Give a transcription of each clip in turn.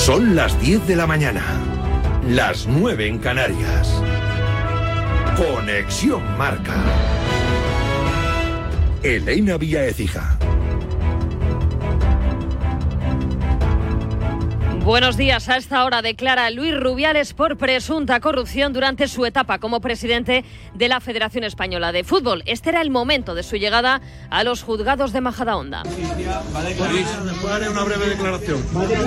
Son las 10 de la mañana, las 9 en Canarias. Conexión Marca. Elena Vía Écija. Buenos días. A esta hora declara Luis Rubiales por presunta corrupción durante su etapa como presidente de la Federación Española de Fútbol. Este era el momento de su llegada a los juzgados de Majadahonda. Haré una breve declaración.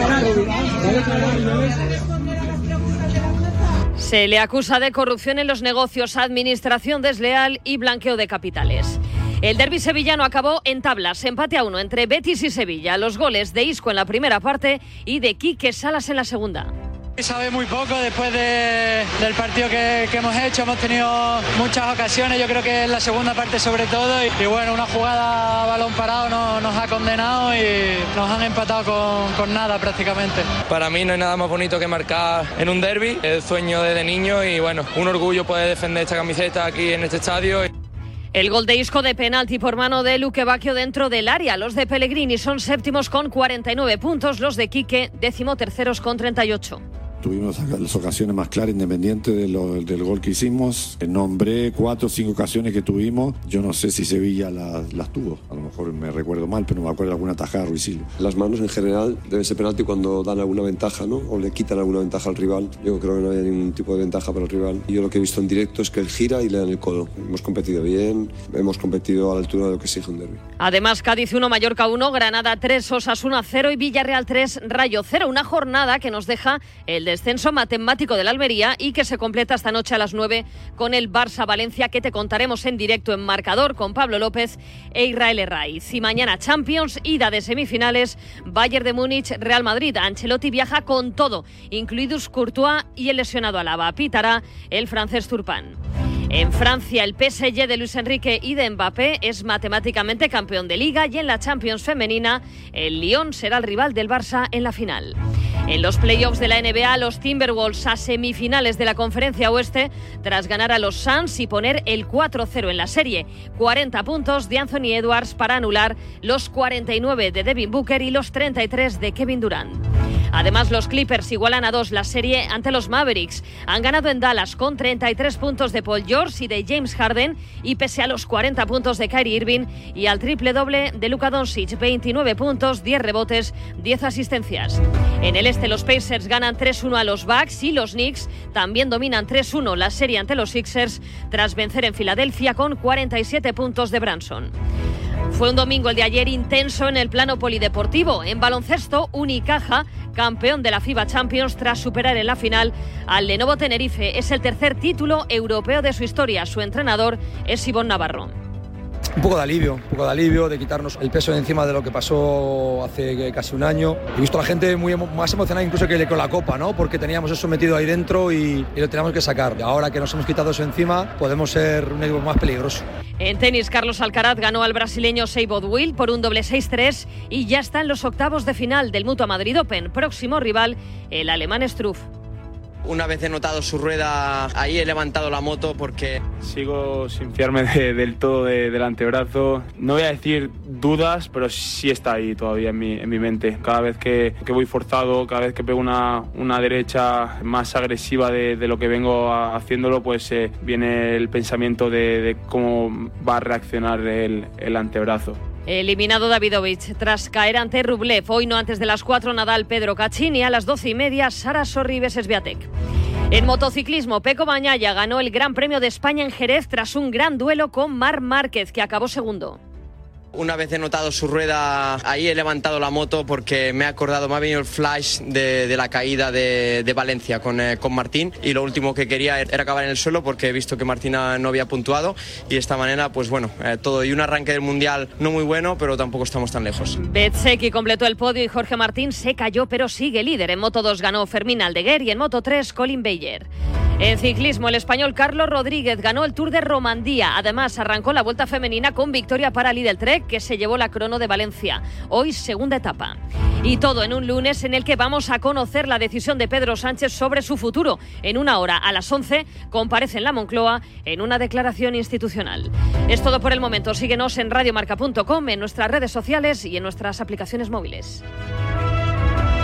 Se le acusa de corrupción en los negocios, administración desleal y blanqueo de capitales. El derbi sevillano acabó en tablas, empate a 1 entre Betis y Sevilla. Los goles de Isco en la primera parte y de Quique Salas en la segunda. Sabe muy poco después del partido que hemos hecho. Hemos tenido muchas ocasiones, yo creo que en la segunda parte sobre todo. Y bueno, una jugada a balón parado nos ha condenado y nos han empatado con nada prácticamente. Para mí no hay nada más bonito que marcar en un derbi. Es el sueño desde niño y bueno, un orgullo poder defender esta camiseta aquí en este estadio. El gol de Isco de penalti por mano de Luque Bacchio dentro del área. Los de Pellegrini son séptimos con 49 puntos, los de Quique decimoterceros con 38. Tuvimos las ocasiones más claras, independiente del gol que hicimos. Nombré 4 o 5 ocasiones que tuvimos. Yo no sé si Sevilla las tuvo. A lo mejor me recuerdo mal, pero me acuerdo de alguna tajada de Ruiz Silva. Las manos en general deben ser penalti cuando dan alguna ventaja, ¿no? O le quitan alguna ventaja al rival. Yo creo que no hay ningún tipo de ventaja para el rival. Yo lo que he visto en directo es que él gira y le dan el codo. Hemos competido bien, hemos competido a la altura de lo que exige un derbi. Además, Cádiz 1, Mallorca 1, Granada 3, Osasuna 0 y Villarreal 3, Rayo 0. Una jornada que nos deja el descenso matemático del Almería y que se completa esta noche a las 9 con el Barça-Valencia, que te contaremos en directo en Marcador con Pablo López e Israel Herraiz. Y mañana Champions, ida de semifinales, Bayern de Múnich, Real Madrid. Ancelotti viaja con todo, incluidos Courtois y el lesionado Alaba. Pitará el francés Turpin. En Francia, el PSG de Luis Enrique y de Mbappé es matemáticamente campeón de Liga y en la Champions femenina, el Lyon será el rival del Barça en la final. En los playoffs de la NBA, los Timberwolves a semifinales de la Conferencia Oeste tras ganar a los Suns y poner el 4-0 en la serie. 40 puntos de Anthony Edwards para anular los 49 de Devin Booker y los 33 de Kevin Durant. Además, los Clippers igualan a 2 la serie ante los Mavericks. Han ganado en Dallas con 33 puntos de Paul George y de James Harden y pese a los 40 puntos de Kyrie Irving y al triple doble de Luka Doncic, 29 puntos, 10 rebotes, 10 asistencias. En el este, los Pacers ganan 3-1 a los Bucks y los Knicks también dominan 3-1 la serie ante los Sixers tras vencer en Filadelfia con 47 puntos de Branson. Fue un domingo el de ayer intenso en el plano polideportivo. En baloncesto, Unicaja, campeón de la FIBA Champions tras superar en la final al Lenovo Tenerife. Es el tercer título europeo de su historia. Su entrenador es Ivonne Navarro. Un poco de alivio, de quitarnos el peso de encima de lo que pasó hace casi un año. He visto a la gente más emocionada incluso que con la Copa, ¿no? Porque teníamos eso metido ahí dentro y lo teníamos que sacar. Y ahora que nos hemos quitado eso encima, podemos ser un equipo más peligroso. En tenis, Carlos Alcaraz ganó al brasileño Seybold Will por un doble 6-3 y ya está en los octavos de final del Mutua Madrid Open. Próximo rival, el alemán Struff. Una vez he notado su rueda, ahí he levantado la moto porque... Sigo sin fiarme del todo del antebrazo. No voy a decir dudas, pero sí está ahí todavía en mi mente. Cada vez que voy forzado, cada vez que pego una derecha más agresiva de lo que vengo haciéndolo, pues viene el pensamiento de cómo va a reaccionar el antebrazo. Eliminado Davidovich tras caer ante Rublev. Hoy no antes de las 4, Nadal, Pedro Caccini. A las 12:30, Sara Sorribes, Swiatek. En motociclismo, Peco Bagnaia ganó el Gran Premio de España en Jerez tras un gran duelo con Marc Márquez, que acabó segundo. Una vez he notado su rueda, ahí he levantado la moto porque me ha venido el flash de la caída de Valencia con Martín, y lo último que quería era acabar en el suelo porque he visto que Martina no había puntuado y de esta manera, pues bueno, todo y un arranque del Mundial no muy bueno, pero tampoco estamos tan lejos. Bezzecchi completó el podio y Jorge Martín se cayó pero sigue líder. En Moto2 ganó Fermín Aldeguer y en Moto3 Colin Bayer. En ciclismo, el español Carlos Rodríguez ganó el Tour de Romandía. Además, arrancó la Vuelta Femenina con victoria para Lidl Trek, que se llevó la crono de Valencia. Hoy, segunda etapa. Y todo en un lunes en el que vamos a conocer la decisión de Pedro Sánchez sobre su futuro. En una hora, a las 11, comparece en la Moncloa en una declaración institucional. Es todo por el momento. Síguenos en radiomarca.com, en nuestras redes sociales y en nuestras aplicaciones móviles.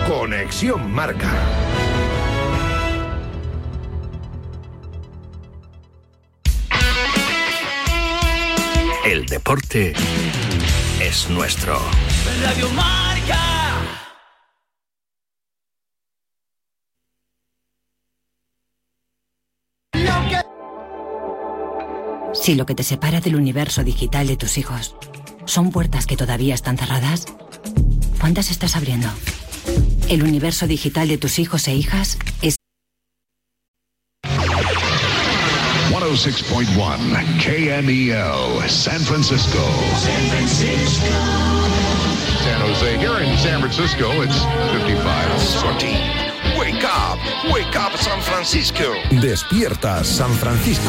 Conexión Marca. El deporte es nuestro. Radio Marca. Si lo que te separa del universo digital de tus hijos son puertas que todavía están cerradas, ¿cuántas estás abriendo? El universo digital de tus hijos e hijas es 106.1 KMEL, San Francisco. San Francisco. San Jose. Here in San Francisco, it's 55. Wake up San Francisco. Despierta San Francisco.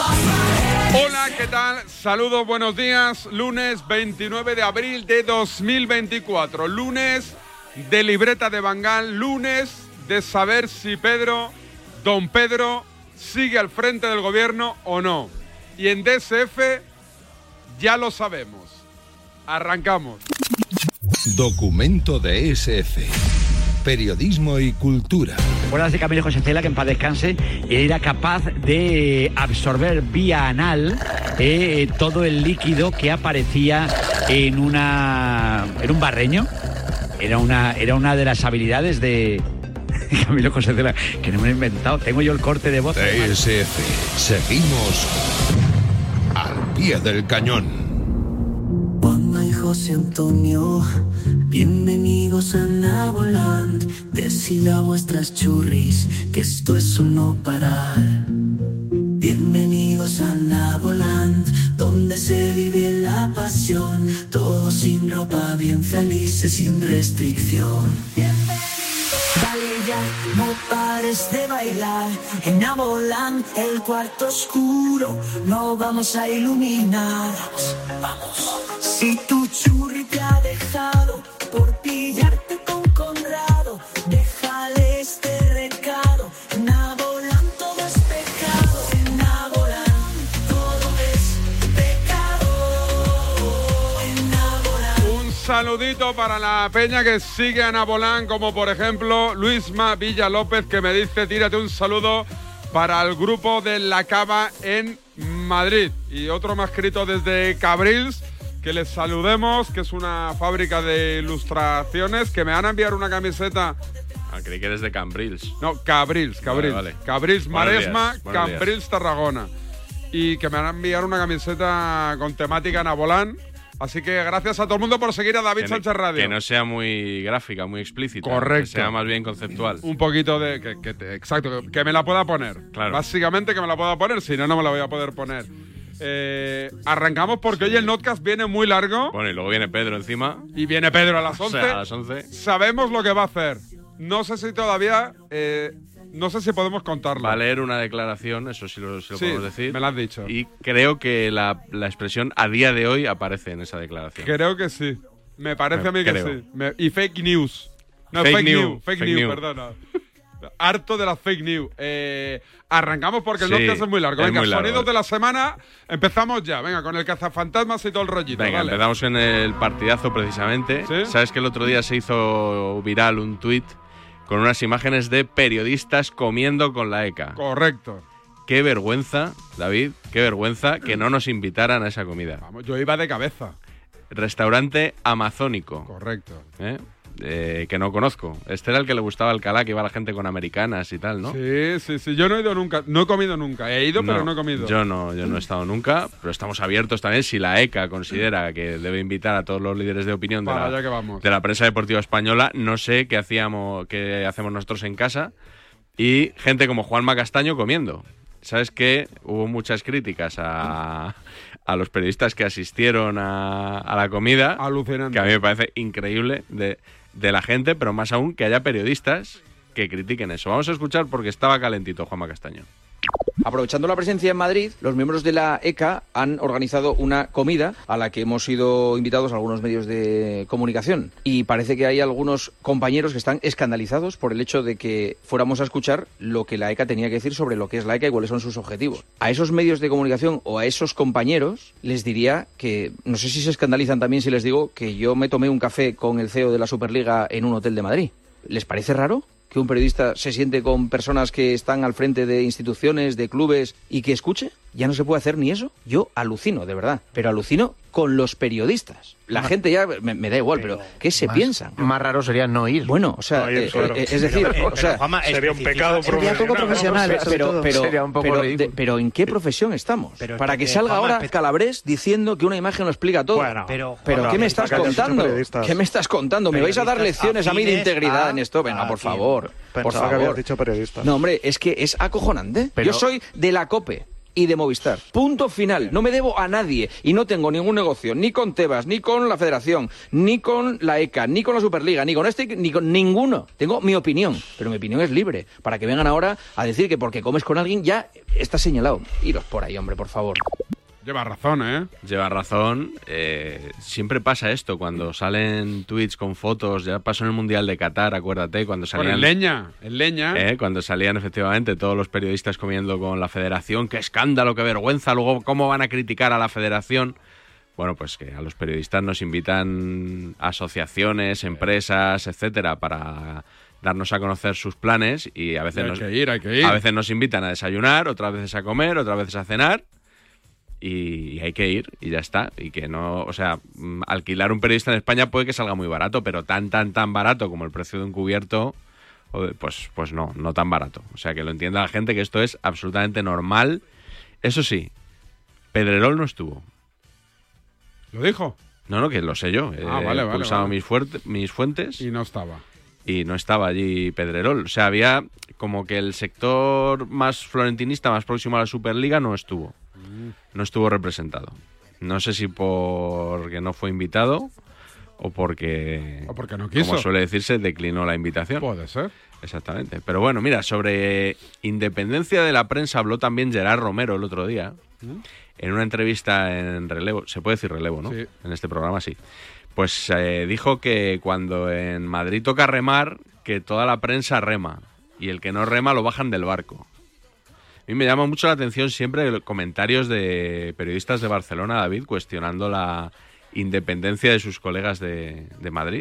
Hola, ¿qué tal? Saludos, buenos días. Lunes 29 de abril de 2024. Lunes de libreta de Bangal. Lunes de saber si don Pedro, sigue al frente del gobierno o no. Y en DSF ya lo sabemos. Arrancamos. Documento de SF. Periodismo y cultura. ¿Recuerdas de Camilo José Cela, que en paz descanse, era capaz de absorber vía anal todo el líquido que aparecía en un barreño? Era una de las habilidades de Camilo José Cela, que no me he inventado. Tengo yo el corte de voz. TSF. Seguimos al pie del cañón. Juanma y José Antonio, bienvenidos a Navoland. Decid a vuestras churris que esto es un no parar. Bienvenidos a Navoland, donde se vive la pasión. Todos sin ropa, bien felices, sin restricción. Dale ya, no pares de bailar. En Navoland, el cuarto oscuro, no vamos a iluminar. Vamos. Si tu churri te ha dejado por pillarte con Conrado, déjale este recado. En Navoland todo es pecado. En Navoland todo es pecado. En Navoland. Un saludito para la peña que sigue a Navoland, como por ejemplo Luisma Villa López, que me dice: tírate un saludo para el grupo de La Cava en Madrid. Y otro me ha escrito desde Cabrils, que les saludemos, que es una fábrica de ilustraciones, que me van a enviar una camiseta. Creí que eres de Cambrils. No, Cabrils. Vale. Cabrils Maresma, Cambrils días. Tarragona. Y que me van a enviar una camiseta con temática Navoland. Así que gracias a todo el mundo por seguir a David Sánchez Radio. Que no sea muy gráfica, muy explícita. Correcto. Que sea más bien conceptual. Un poquito de... exacto, que me la pueda poner. Claro. Básicamente que me la pueda poner, si no, no me la voy a poder poner. Arrancamos porque hoy el notcast viene muy largo. Bueno, y luego viene Pedro encima. Y viene Pedro a las 11. O sea, a las 11. Sabemos lo que va a hacer. No sé si todavía... no sé si podemos contarlo. Va a leer una declaración, eso sí lo podemos decir. Me lo has dicho. Y creo que la expresión a día de hoy aparece en esa declaración. Creo que sí. Me parece a mí que sí. Y fake news. No, fake news, perdona. Harto de las fake news. Arrancamos porque el podcast es muy largo. Venga, muy largo. Sonidos de la semana. Empezamos ya. Venga, con el cazafantasmas y todo el rollito. Venga, vale. Empezamos en el partidazo precisamente. ¿Sí? ¿Sabes que el otro día se hizo viral un tuit con unas imágenes de periodistas comiendo con la ECA? Correcto. Qué vergüenza, David, qué vergüenza que no nos invitaran a esa comida. Vamos, yo iba de cabeza. Restaurante amazónico. Correcto. Que no conozco. Este era el que le gustaba a Alcalá, que iba la gente con americanas y tal, ¿no? Sí. Yo no he ido nunca. No he comido nunca. He ido, pero no he comido. Yo no he estado nunca, pero estamos abiertos también si la ECA considera que debe invitar a todos los líderes de opinión de la prensa deportiva española. No sé qué hacemos nosotros en casa. Y gente como Juanma Castaño comiendo. ¿Sabes qué? Hubo muchas críticas a los periodistas que asistieron a la comida. Alucinante. Que a mí me parece increíble de la gente, pero más aún que haya periodistas que critiquen eso. Vamos a escuchar porque estaba calentito Juanma Castaño. Aprovechando la presencia en Madrid, los miembros de la ECA han organizado una comida a la que hemos sido invitados a algunos medios de comunicación. Y parece que hay algunos compañeros que están escandalizados por el hecho de que fuéramos a escuchar lo que la ECA tenía que decir sobre lo que es la ECA y cuáles son sus objetivos. A esos medios de comunicación o a esos compañeros les diría que, no sé si se escandalizan también si les digo que yo me tomé un café con el CEO de la Superliga en un hotel de Madrid. ¿Les parece raro que un periodista se siente con personas que están al frente de instituciones, de clubes y que escuche? ¿Ya no se puede hacer ni eso? Yo alucino, de verdad, pero alucino con los periodistas. La gente ya me da igual, pero ¿qué se piensan? Más raro sería no ir. Bueno, o sea, claro. es decir, pero, Juanma, sería un pecado sería poco profesional, sería un poco pero ¿en qué profesión estamos? Para que salga ahora Calabrés diciendo que una imagen lo explica todo. Bueno, pero ¿qué me estás contando? ¿Qué me estás contando? ¿Me vais a dar lecciones a mí de integridad en esto? Venga, por favor. Por favor. Que habías dicho periodistas. No, hombre, es que es acojonante. Yo soy de la COPE y de Movistar. Punto final. No me debo a nadie y no tengo ningún negocio, ni con Tebas, ni con la Federación, ni con la ECA, ni con la Superliga, ni con ni con ninguno. Tengo mi opinión, pero mi opinión es libre. Para que vengan ahora a decir que porque comes con alguien ya está señalado. Iros por ahí, hombre, por favor. Lleva razón, ¿eh? Lleva razón. Siempre pasa esto, cuando salen tweets con fotos, ya pasó en el Mundial de Qatar, acuérdate, cuando salían... En leña. Cuando salían efectivamente todos los periodistas comiendo con la Federación, qué escándalo, qué vergüenza, luego cómo van a criticar a la Federación. Bueno, pues que a los periodistas nos invitan asociaciones, empresas, etcétera, para darnos a conocer sus planes y a veces hay que ir. A veces nos invitan a desayunar, otras veces a comer, otras veces a cenar. Y hay que ir y ya está. Y que no, o sea, alquilar un periodista en España puede que salga muy barato, pero tan barato como el precio de un cubierto, pues no tan barato. O sea, que lo entienda la gente que esto es absolutamente normal. Eso sí, Pedrerol no estuvo. ¿Lo dijo? No, que lo sé yo. Vale. Pulsado mis fuentes. Y no estaba. Y no estaba allí Pedrerol. O sea, había como que el sector más florentinista, más próximo a la Superliga, no estuvo. No estuvo representado. No sé si porque no fue invitado o porque no quiso. Como suele decirse, declinó la invitación. Puede ser. Exactamente. Pero bueno, mira, sobre independencia de la prensa habló también Gerard Romero el otro día. En una entrevista en Relevo. Se puede decir Relevo, ¿no? Sí. En este programa sí. Pues dijo que cuando en Madrid toca remar, que toda la prensa rema. Y el que no rema lo bajan del barco. A mí me llama mucho la atención siempre los comentarios de periodistas de Barcelona, David, cuestionando la independencia de sus colegas de Madrid.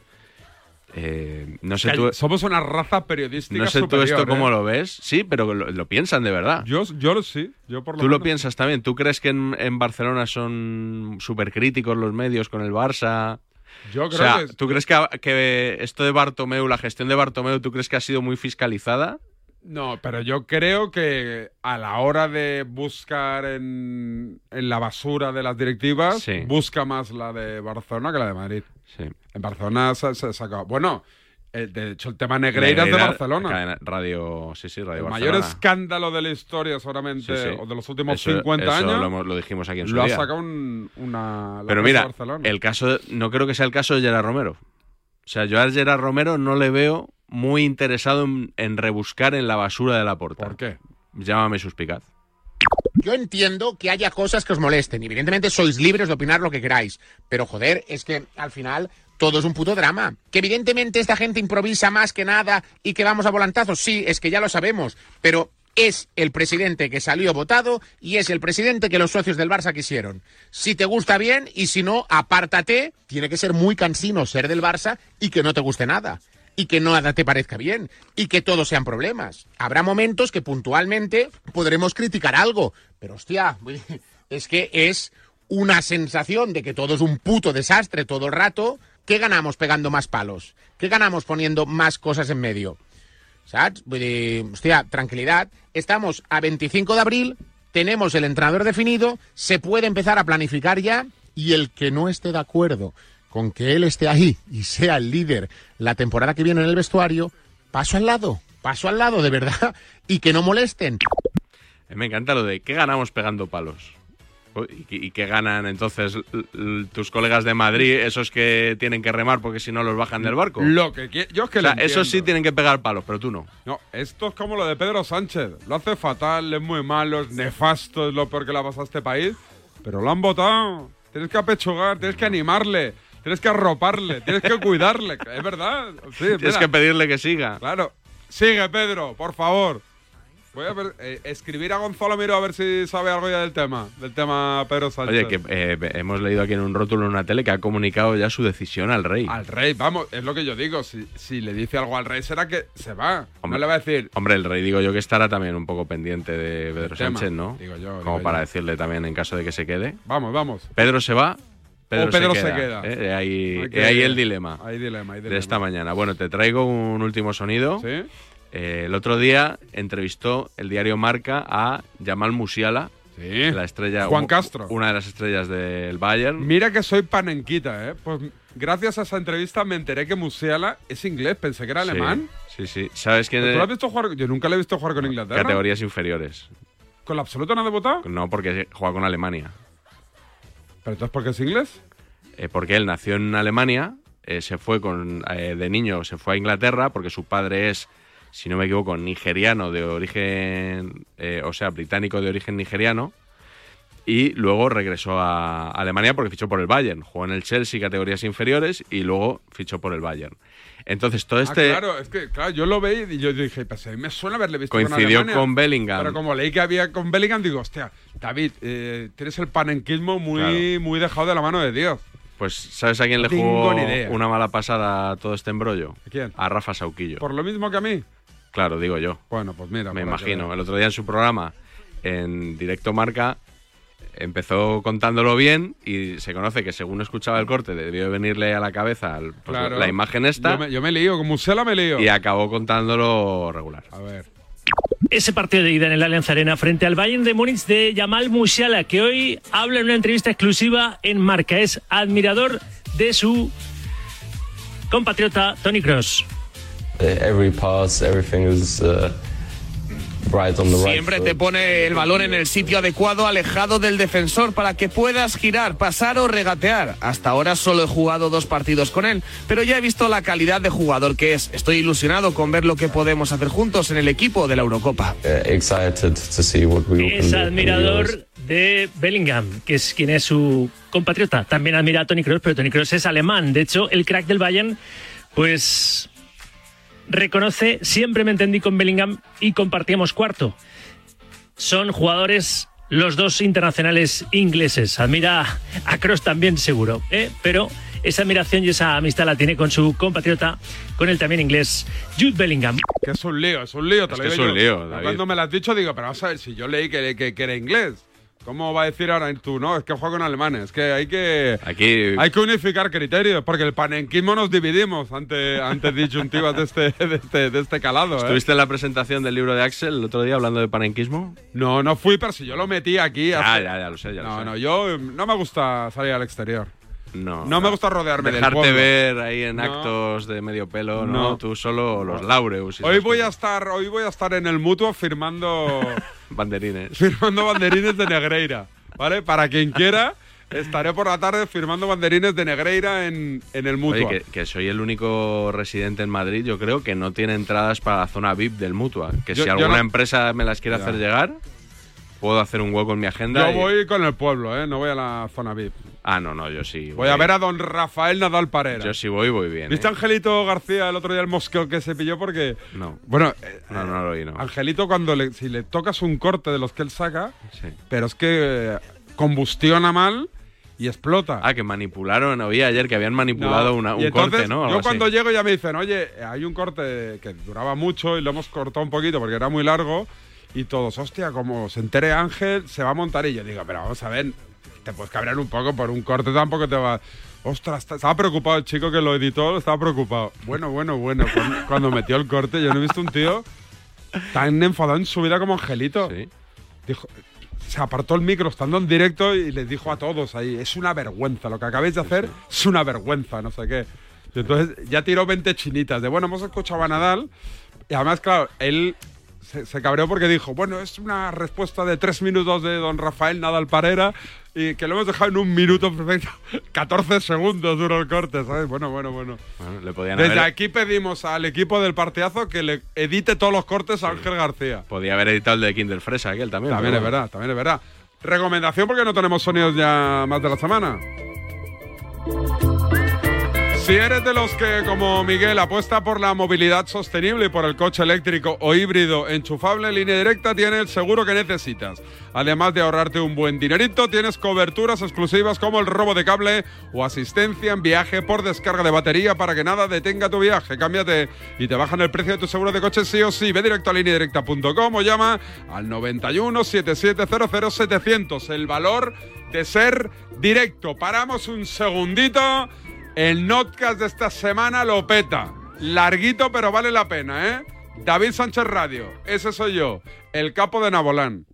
No sé tú... Somos una raza periodística No sé superior, tú esto cómo lo ves. Sí, pero lo piensan de verdad. Yo sí. Yo por lo ¿Tú menos. lo piensas también? ¿Tú crees que en Barcelona son súper críticos los medios con el Barça? Yo creo ¿tú crees que esto de Bartomeu, la gestión de Bartomeu, ¿tú crees que ha sido muy fiscalizada? No, pero yo creo que a la hora de buscar en la basura de las directivas, busca más la de Barcelona que la de Madrid. Sí. En Barcelona se saca... Bueno, de hecho el tema Negreira es de Barcelona. Radio el Barcelona. mayor escándalo de la historia seguramente, o de los últimos 50 años, lo dijimos aquí en su lo día. Ha sacado la Pero mira, Barcelona. El caso, no creo que sea el caso de Gerard Romero. O sea, yo a Gerard Romero no le veo muy interesado en rebuscar en la basura de la Porta. ¿Por qué? Llámame suspicaz. Yo entiendo que haya cosas que os molesten. Evidentemente sois libres de opinar lo que queráis. Pero, joder, es que al final todo es un puto drama. Que evidentemente esta gente improvisa más que nada y que vamos a volantazos. Sí, es que ya lo sabemos. Pero es el presidente que salió votado y es el presidente que los socios del Barça quisieron. Si te gusta bien y si no, apártate. Tiene que ser muy cansino ser del Barça y que no te guste nada. Y que nada te parezca bien, y que todos sean problemas. Habrá momentos que puntualmente podremos criticar algo, pero hostia, es que es una sensación de que todo es un puto desastre todo el rato. ¿Qué ganamos pegando más palos? ¿Qué ganamos poniendo más cosas en medio? ¿Sabes? Hostia, tranquilidad. Estamos a 25 de abril, tenemos el entrenador definido, se puede empezar a planificar ya, y el que no esté de acuerdo con que él esté ahí y sea el líder la temporada que viene en el vestuario, paso al lado, de verdad, y que no molesten. Me encanta lo de ¿qué ganamos pegando palos? ¿Y qué ganan entonces tus colegas de Madrid, esos que tienen que remar porque si no los bajan del barco? Yo es que esos sí tienen que pegar palos, pero tú no. No, esto es como lo de Pedro Sánchez. Lo hace fatal, es muy malo, es nefasto, es lo peor que le ha pasado a este país, pero lo han votado. Tienes que apechugar, tienes que animarle. Tienes que arroparle, tienes que cuidarle. Es verdad. Sí, tienes que pedirle que siga. Claro. Sigue, Pedro, por favor. Voy a ver, escribir a Gonzalo Miró a ver si sabe algo ya del tema Pedro Sánchez. Oye, que hemos leído aquí en un rótulo en una tele que ha comunicado ya su decisión al rey. Al rey, vamos, es lo que yo digo. Si le dice algo al rey será que se va. Hombre, no le va a decir. Hombre, el rey digo yo que estará también un poco pendiente de Pedro Sánchez, ¿no? Digo yo. Como para decirle también en caso de que se quede. Vamos. Pedro se va. Pedro se queda. Ahí el dilema. Hay dilema. De esta mañana. Bueno, te traigo un último sonido. ¿Sí? El otro día entrevistó el diario Marca a Jamal Musiala, la estrella, Juan Castro, una de las estrellas del Bayern. Mira que soy panenquita, ¿eh? Pues gracias a esa entrevista me enteré que Musiala es inglés, pensé que era alemán. Sí. ¿Sabes quién ¿Tú lo has visto jugar? Yo nunca le he visto jugar con Inglaterra. Categorías inferiores. ¿Con la absoluta no ha debutado? No, porque juega con Alemania. ¿Pero entonces por qué es inglés? Porque él nació en Alemania, se fue de niño, se fue a Inglaterra porque su padre es, si no me equivoco, nigeriano de origen, británico de origen nigeriano, y luego regresó a Alemania porque fichó por el Bayern. Jugó en el Chelsea, categorías inferiores, y luego fichó por el Bayern. Entonces, todo este... Claro, es que yo lo veí y yo dije, pues a mí me suena haberle visto coincidió con Alemania. Con Bellingham. Pero como leí que había con Bellingham, digo, hostia, David, tienes el panenquismo muy dejado de la mano de Dios. Pues, ¿sabes a quién le jugó una mala pasada a todo este embrollo? ¿A quién? A Rafa Sauquillo. ¿Por lo mismo que a mí? Claro, digo yo. Bueno, pues mira. Me imagino. El otro día en su programa, en Directo Marca, empezó contándolo bien y se conoce que según escuchaba el corte debió venirle a la cabeza la imagen esta. Yo me lío, con Musiala me lío. Y acabó contándolo regular. A ver. Ese partido de ida en el Allianz Arena frente al Bayern de Múnich de Jamal Musiala, que hoy habla en una entrevista exclusiva en Marca. Es admirador de su compatriota Toni Kroos. Every pass, everything is right on the right. Siempre te pone el balón en el sitio adecuado, alejado del defensor, para que puedas girar, pasar o regatear. Hasta ahora solo he jugado 2 partidos con él, pero ya he visto la calidad de jugador que es. Estoy ilusionado con ver lo que podemos hacer juntos en el equipo de la Eurocopa. Excited to see what we Es admirador de Bellingham, que es quien es su compatriota. También admira a Toni Kroos, pero Toni Kroos es alemán. De hecho, el crack del Bayern, pues... reconoce, siempre me entendí con Bellingham y compartíamos cuarto. Son jugadores los dos internacionales ingleses. Admira a Kroos también seguro, pero esa admiración y esa amistad la tiene con su compatriota, con el también inglés Jude Bellingham. Que es un lío, te lo digo yo. Es un lío, David. Cuando me lo has dicho digo, pero vas a ver, si yo leí que era inglés. ¿Cómo va a decir ahora tú? No, es que juega con alemanes. Es que hay que unificar criterios, porque el panenquismo nos dividimos ante disyuntivas de este calado. ¿Estuviste en la presentación del libro de Axel el otro día hablando de panenquismo? No fui, pero si yo lo metí aquí. Ya lo sé. No, yo no me gusta salir al exterior. No me gusta rodearme del pueblo. Dejarte ver ahí en actos de medio pelo, no. Tú solo los laureus. Hoy voy a estar en el Mutuo firmando banderines. Firmando banderines de Negreira, ¿vale? Para quien quiera, estaré por la tarde firmando banderines de Negreira en el Mutua. Oye, que soy el único residente en Madrid, yo creo, que no tiene entradas para la zona VIP del Mutua. Que si alguna empresa me las quiere hacer llegar, puedo hacer un hueco en mi agenda. Yo voy con el pueblo, no voy a la zona VIP. Ah, no, yo sí. Voy a ver a don Rafael Nadal Parera. Yo sí voy bien. ¿Viste a Angelito García el otro día el mosqueo que se pilló? Porque... No. Bueno, no lo oí, no. Angelito si le tocas un corte de los que él saca, sí. Pero es que combustiona mal y explota. Ah, que manipularon, oí ayer que habían manipulado un corte, ¿no? Yo cuando llego ya me dicen, oye, hay un corte que duraba mucho y lo hemos cortado un poquito porque era muy largo y todos, hostia, como se entere Ángel, se va a montar y yo digo, pero vamos a ver... Te puedes cabrear un poco por un corte, tampoco te va... Ostras, estaba preocupado el chico que lo editó, estaba preocupado. Bueno. Cuando metió el corte, yo no he visto un tío tan enfadado en su vida como Angelito. Sí. Dijo, se apartó el micro estando en directo y les dijo a todos ahí, es una vergüenza, lo que acabáis de hacer es una vergüenza, no sé qué. Y entonces ya tiró 20 chinitas de, bueno, hemos escuchado a Nadal y además, claro, él... Se cabreó porque dijo, bueno, es una respuesta de 3 minutos de don Rafael Nadal Parera y que lo hemos dejado en 1 minuto perfecto. 14 segundos duró el corte, ¿sabes? Bueno. Le podían Desde aquí pedimos al equipo del partidazo que le edite todos los cortes a Ángel García. Podía haber editado el de Kinder Fresa, aquel también. También es verdad. Recomendación porque no tenemos sonidos ya más de la semana. Si eres de los que, como Miguel, apuesta por la movilidad sostenible y por el coche eléctrico o híbrido enchufable, Línea Directa tiene el seguro que necesitas. Además de ahorrarte un buen dinerito, tienes coberturas exclusivas como el robo de cable o asistencia en viaje por descarga de batería para que nada detenga tu viaje. Cámbiate y te bajan el precio de tu seguro de coche sí o sí. Ve directo a lineadirecta.com o llama al 91 7700 700. El valor de ser directo. Paramos un segundito. El notcast de esta semana lo peta. Larguito, pero vale la pena, ¿eh? David Sánchez Radio, ese soy yo, el capo de Nabolán.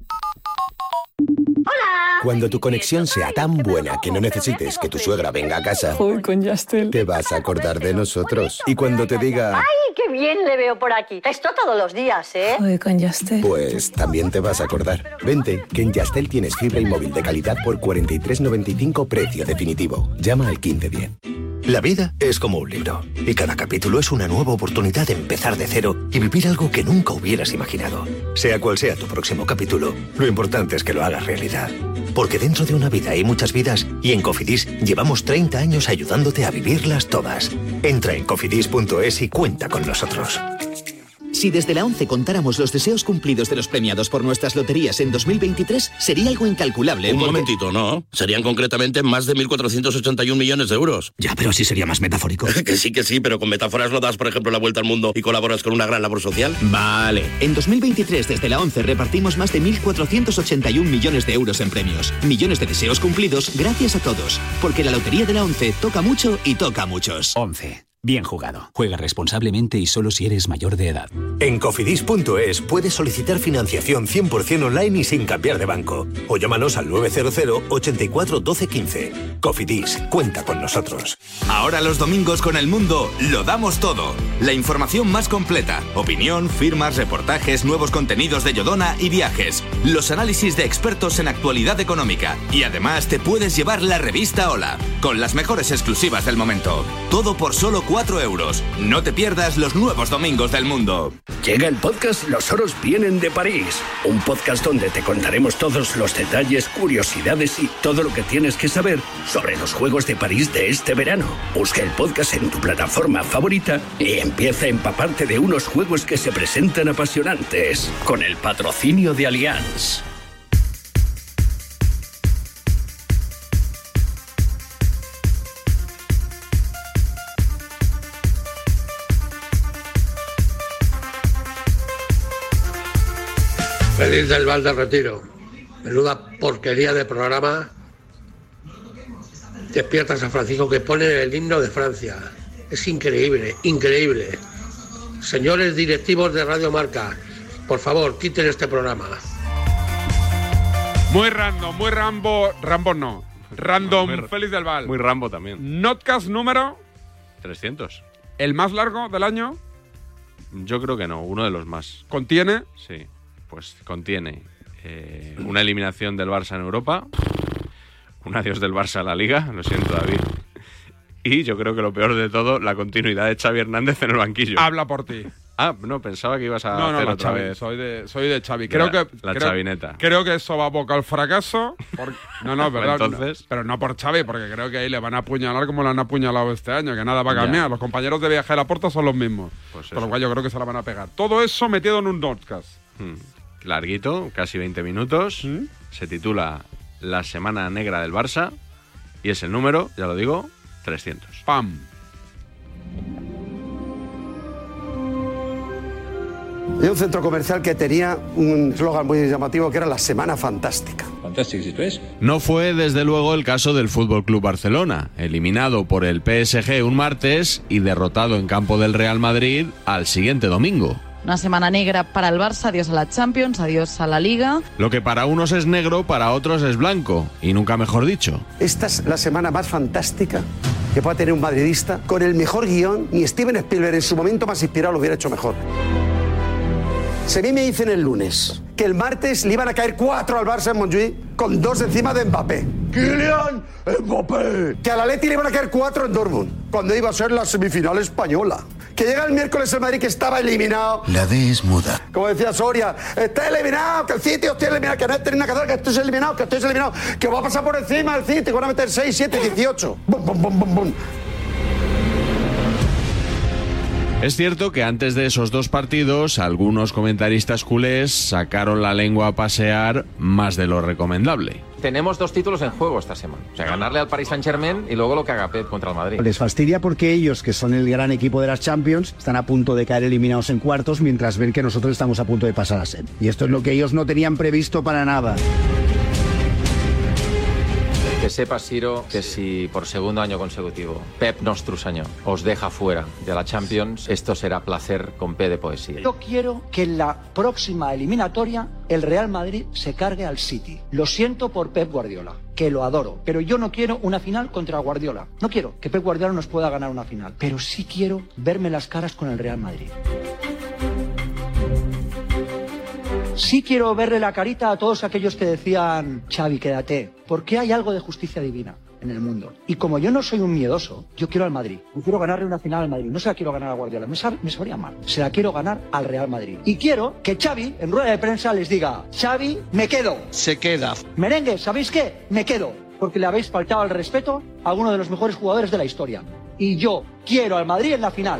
Cuando tu conexión sea tan buena que no necesites que tu suegra venga a casa, con Yastel, te vas a acordar de nosotros. Y cuando te diga... ¡Ay, qué bien le veo por aquí! Esto todos los días, ¿eh? Con Yastel. Pues también te vas a acordar. Vente, que en Yastel tienes fibra y móvil de calidad por 43,95 precio definitivo. Llama al 1510. La vida es como un libro, y cada capítulo es una nueva oportunidad de empezar de cero y vivir algo que nunca hubieras imaginado. Sea cual sea tu próximo capítulo, lo importante es que lo hagas realidad. Porque dentro de una vida hay muchas vidas, y en Cofidis llevamos 30 años ayudándote a vivirlas todas. Entra en cofidis.es y cuenta con nosotros. Si desde la ONCE contáramos los deseos cumplidos de los premiados por nuestras loterías en 2023, sería algo incalculable. Un momentito, ¿no? Serían concretamente más de 1.481 millones de euros. Ya, pero así sería más metafórico. Que sí, pero con metáforas no das, por ejemplo, la vuelta al mundo y colaboras con una gran labor social. Vale. En 2023, desde la ONCE, repartimos más de 1.481 millones de euros en premios. Millones de deseos cumplidos gracias a todos. Porque la lotería de la ONCE toca mucho y toca a muchos. ONCE. Bien jugado. Juega responsablemente y solo si eres mayor de edad. En cofidis.es puedes solicitar financiación 100% online y sin cambiar de banco. O llámanos al 900 84 12 15. Cofidis, cuenta con nosotros. Ahora los domingos con El Mundo lo damos todo. La información más completa. Opinión, firmas, reportajes, nuevos contenidos de Yodona y viajes. Los análisis de expertos en actualidad económica. Y además te puedes llevar la revista Hola, con las mejores exclusivas del momento. Todo por solo 4 euros. No te pierdas los nuevos domingos del mundo. Llega el podcast Los Oros Vienen de París. Un podcast donde te contaremos todos los detalles, curiosidades y todo lo que tienes que saber sobre los Juegos de París de este verano. Busca el podcast en tu plataforma favorita y empieza a empaparte de unos juegos que se presentan apasionantes. Con el patrocinio de Allianz. Feliz del Val del Retiro. Menuda porquería de programa. Despierta San Francisco, que pone el himno de Francia. Es increíble, increíble. Señores directivos de Radio Marca, por favor, quiten este programa. Muy random, muy Rambo no. Random, muy, Feliz del Val. Muy Rambo también. Notcast número 300. ¿El más largo del año? Yo creo que no, uno de los más. ¿Contiene? Sí, pues contiene una eliminación del Barça en Europa, un adiós del Barça a la Liga, lo siento, David. Y yo creo que lo peor de todo, la continuidad de Xavi Hernández en el banquillo. Habla por ti. Ah, no, pensaba que ibas a hacer otra Xavi, vez. Soy de Xavi. Creo que la chavineta. Creo que eso va a boca al fracaso. No, verdad. Entonces, pero no por Xavi, porque creo que ahí le van a apuñalar como le han apuñalado este año, que nada va a cambiar. Los compañeros de viaje de la Porta son los mismos. Pues por lo cual yo creo que se la van a pegar. Todo eso metido en un notcast. Larguito, casi 20 minutos. Se titula La Semana Negra del Barça. Y es el número, ya lo digo, 300. ¡Pam! Y un centro comercial que tenía un eslogan muy llamativo que era la Semana Fantástica. Fantástico, ¿esto es? No fue desde luego el caso del FC Barcelona, eliminado por el PSG un martes y derrotado en campo del Real Madrid al siguiente domingo. Una semana negra para el Barça, adiós a la Champions, adiós a la Liga. Lo que para unos es negro, para otros es blanco, y nunca mejor dicho. Esta es la semana más fantástica que pueda tener un madridista, con el mejor guión. Ni Steven Spielberg en su momento más inspirado lo hubiera hecho mejor. Si a mí me dicen el lunes que el martes le iban a caer 4 al Barça en Montjuïc con 2 encima de Mbappé. ¡Kylian Mbappé! Que al Atleti le iban a caer 4 en Dortmund, cuando iba a ser la semifinal española. Que llega el miércoles el Madrid, que estaba eliminado. La D es muda. Como decía Soria, está eliminado, que el City estoy eliminado, que no tiene nada que hacer, que estoy eliminado, que va a pasar por encima del City, que van a meter 6, 7, 18. ¡Bum, bum, bum, bum, bum! Es cierto que antes de esos dos partidos, algunos comentaristas culés sacaron la lengua a pasear más de lo recomendable. Tenemos 2 títulos en juego esta semana. O sea, ganarle al Paris Saint-Germain y luego lo que haga Pep contra el Madrid. Les fastidia porque ellos, que son el gran equipo de las Champions, están a punto de caer eliminados en cuartos, mientras ven que nosotros estamos a punto de pasar a semi. Y esto es lo que ellos no tenían previsto para nada. Que sepas, Siro, que si por segundo año consecutivo Pep Nostrus año os deja fuera de la Champions, esto será placer con P de poesía. Yo quiero que en la próxima eliminatoria el Real Madrid se cargue al City. Lo siento por Pep Guardiola, que lo adoro, pero yo no quiero una final contra Guardiola. No quiero que Pep Guardiola nos pueda ganar una final, pero sí quiero verme las caras con el Real Madrid. Sí quiero verle la carita a todos aquellos que decían, Xavi, quédate, porque hay algo de justicia divina en el mundo. Y como yo no soy un miedoso, yo quiero al Madrid. Yo quiero ganarle una final al Madrid. No se la quiero ganar a Guardiola, me sabría mal. Se la quiero ganar al Real Madrid. Y quiero que Xavi, en rueda de prensa, les diga, Xavi, me quedo. Se queda. Merengue, ¿sabéis qué? Me quedo. Porque le habéis faltado al respeto a uno de los mejores jugadores de la historia. Y yo quiero al Madrid en la final.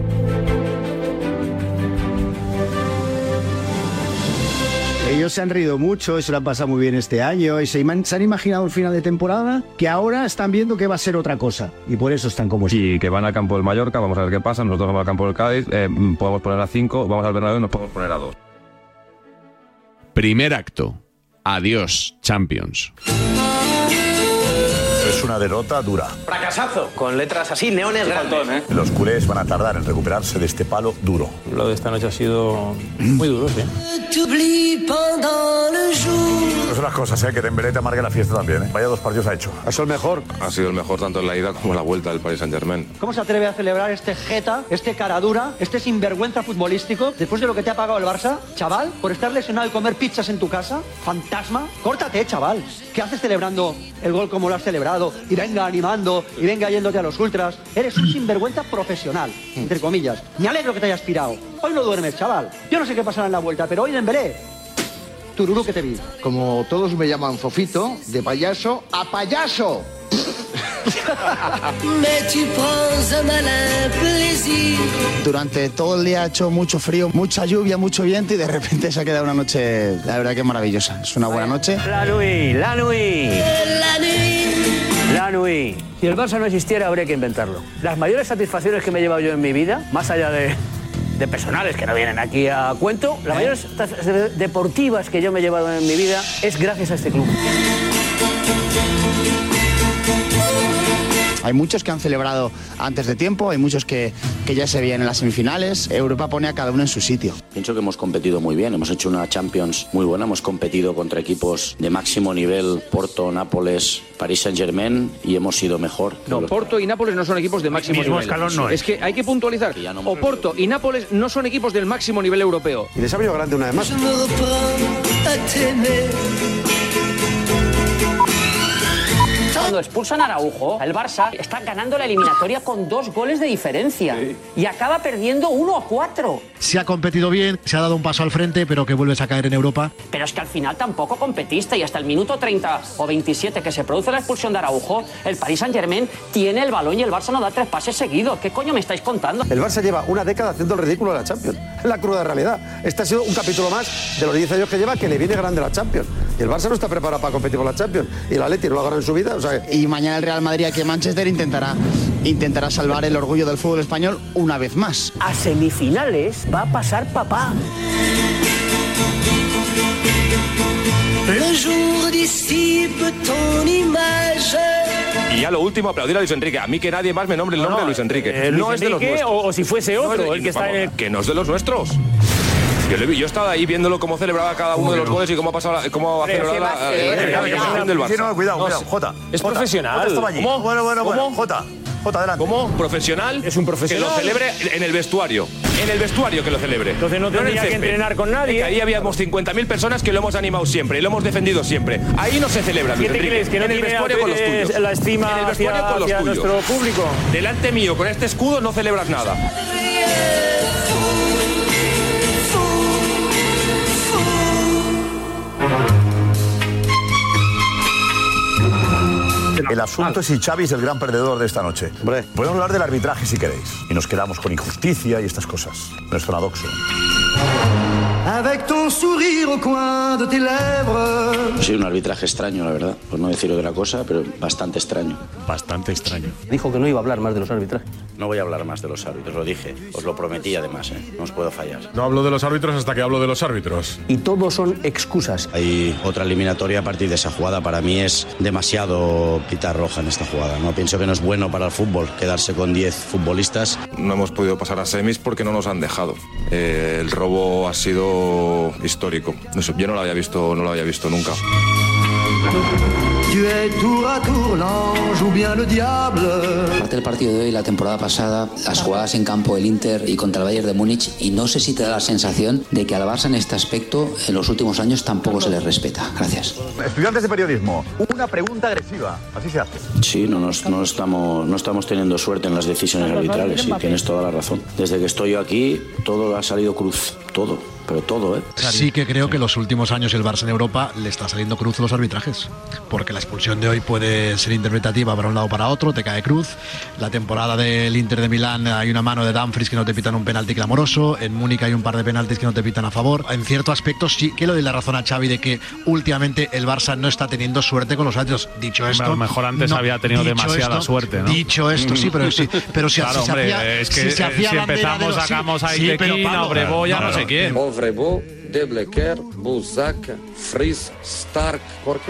Ellos se han reído mucho, eso lo han pasado muy bien este año y se han imaginado un final de temporada que ahora están viendo que va a ser otra cosa y por eso están como... Sí, que van al campo del Mallorca, vamos a ver qué pasa, nosotros vamos al campo del Cádiz, podemos poner a 5, vamos al Bernabéu y nos podemos poner a 2. Primer acto. Adiós, Champions. Es una derrota dura. Fracasazo, con letras así, neones grandes. Los culés van a tardar en recuperarse de este palo duro. Lo de esta noche ha sido muy duro, sí. No son las cosas, que Dembélé te amargue la fiesta también. Vaya 2 partidos ha hecho. Ha sido el mejor. Ha sido el mejor tanto en la ida como en la vuelta del Paris Saint-Germain. ¿Cómo se atreve a celebrar este jeta, este cara dura, este sinvergüenza futbolístico después de lo que te ha pagado el Barça? Chaval, por estar lesionado y comer pizzas en tu casa. Fantasma. Córtate, chaval. ¿Qué haces celebrando el gol como lo has celebrado? Y venga animando, y venga yéndote a los ultras. Eres un sinvergüenza profesional, entre comillas. Me alegro que te hayas pirado. Hoy no duermes, chaval. Yo no sé qué pasará en la vuelta, pero hoy Dembélé, tururú que te vi. Como todos me llaman Fofito, de payaso a payaso. Durante todo el día ha hecho mucho frío, mucha lluvia, mucho viento y de repente se ha quedado una noche, la verdad que maravillosa. Es una buena noche. La Nui. Si el Barça no existiera, habría que inventarlo. Las mayores satisfacciones que me he llevado yo en mi vida, más allá de personales que no vienen aquí a cuento, las mayores satisfacciones deportivas que yo me he llevado en mi vida es gracias a este club. Hay muchos que han celebrado antes de tiempo, hay muchos que ya se veían en las semifinales. Europa pone a cada uno en su sitio. Pienso que hemos competido muy bien, hemos hecho una Champions muy buena, hemos competido contra equipos de máximo nivel, Porto, Nápoles, Paris Saint-Germain, y hemos sido mejor. No, Porto y Nápoles no son equipos de máximo nivel. Escalón no es que hay que puntualizar. Porto y Nápoles no son equipos del máximo nivel europeo. Y les ha venido grande una vez más. Cuando expulsan a Araujo, el Barça está ganando la eliminatoria con 2 goles de diferencia y acaba perdiendo 1-4. Se ha competido bien, se ha dado un paso al frente, pero que vuelves a caer en Europa. Pero es que al final tampoco competiste y hasta el minuto 30 o 27 que se produce la expulsión de Araujo, el Paris Saint-Germain tiene el balón y el Barça no da 3 pases seguidos. ¿Qué coño me estáis contando? El Barça lleva una década haciendo el ridículo de la Champions. Es la cruda realidad. Este ha sido un capítulo más de los 10 años que lleva que le viene grande la Champions. Y el Barça no está preparado para competir con la Champions. Y el Atleti no lo ha ganado en su vida. O sea, y mañana el Real Madrid aquí en Manchester intentará salvar el orgullo del fútbol español una vez más. A semifinales va a pasar papá. Y ya lo último, aplaudir a Luis Enrique. A mí que nadie más me nombre el nombre de Luis Enrique. No es de los nuestros. O si fuese otro, el que está en el... Que no es de los nuestros. Yo estaba ahí viéndolo cómo celebraba cada uno de los goles y cómo ha pasado, cómo ha celebrado la del Barça. Cuidado, Jota. Es profesional. Jota estaba allí. ¿Cómo? Bueno. Jota, adelante. ¿Cómo? ¿Profesional? Es un profesional. Que lo celebre en el vestuario. En el vestuario que lo celebre. Entonces no tendría que entrenar con nadie. Ahí habíamos 50.000 personas que lo hemos animado siempre y lo hemos defendido siempre. Ahí no se celebra, Luis Enrique. ¿Crees que no en el vestuario con los tuyos. La estima en el vestuario con los tuyos. Nuestro público. Delante mío, con este escudo, no celebras nada. El asunto es si Xavi es el gran perdedor de esta noche. Podemos hablar del arbitraje si queréis. Y nos quedamos con injusticia y estas cosas. No es paradoxo. Avec ton sourire au coin de tes lèvres. Sí, un arbitraje extraño, la verdad. Por no decir otra cosa, pero bastante extraño. Bastante extraño. Dijo que no iba a hablar más de los arbitrajes. No voy a hablar más de los árbitros, lo dije. Os lo prometí además, no os puedo fallar. No hablo de los árbitros hasta que hablo de los árbitros. Y todos son excusas. Hay otra eliminatoria a partir de esa jugada. Para mí es demasiado pitar roja en esta jugada. No pienso que no es bueno para el fútbol quedarse con 10 futbolistas. No hemos podido pasar a semis porque no nos han dejado. El robo ha sido histórico. Yo no lo había visto nunca. Aparte del partido de hoy, la temporada pasada, las jugadas en campo del Inter y contra el Bayern de Múnich, y no sé si te da la sensación de que al Barça en este aspecto en los últimos años tampoco se les respeta. Gracias. Estudiantes de periodismo, una pregunta agresiva. Así se hace. Sí, no estamos teniendo suerte en las decisiones arbitrales, sí, tienes toda la razón. Desde que estoy yo aquí, todo ha salido cruz, todo. Pero todo, Sí que creo que los últimos años el Barça en Europa le está saliendo cruz los arbitrajes, porque la expulsión de hoy puede ser interpretativa para un lado o para otro, te cae cruz. La temporada del Inter de Milán hay una mano de Dumfries que no te pitan un penalti clamoroso, en Múnich hay un par de penaltis que no te pitan a favor. En cierto aspecto sí que le doy la razón a Xavi de que últimamente el Barça no está teniendo suerte con los árbitros. Dicho esto, a lo mejor antes había tenido demasiada suerte, ¿no? Dicho esto, sí, pero si claro, si empezamos sacamos a Itekin, a Breboya, no sé quién. Vrebo, De Blecker, Buzak, Fries, Stark, Jorge.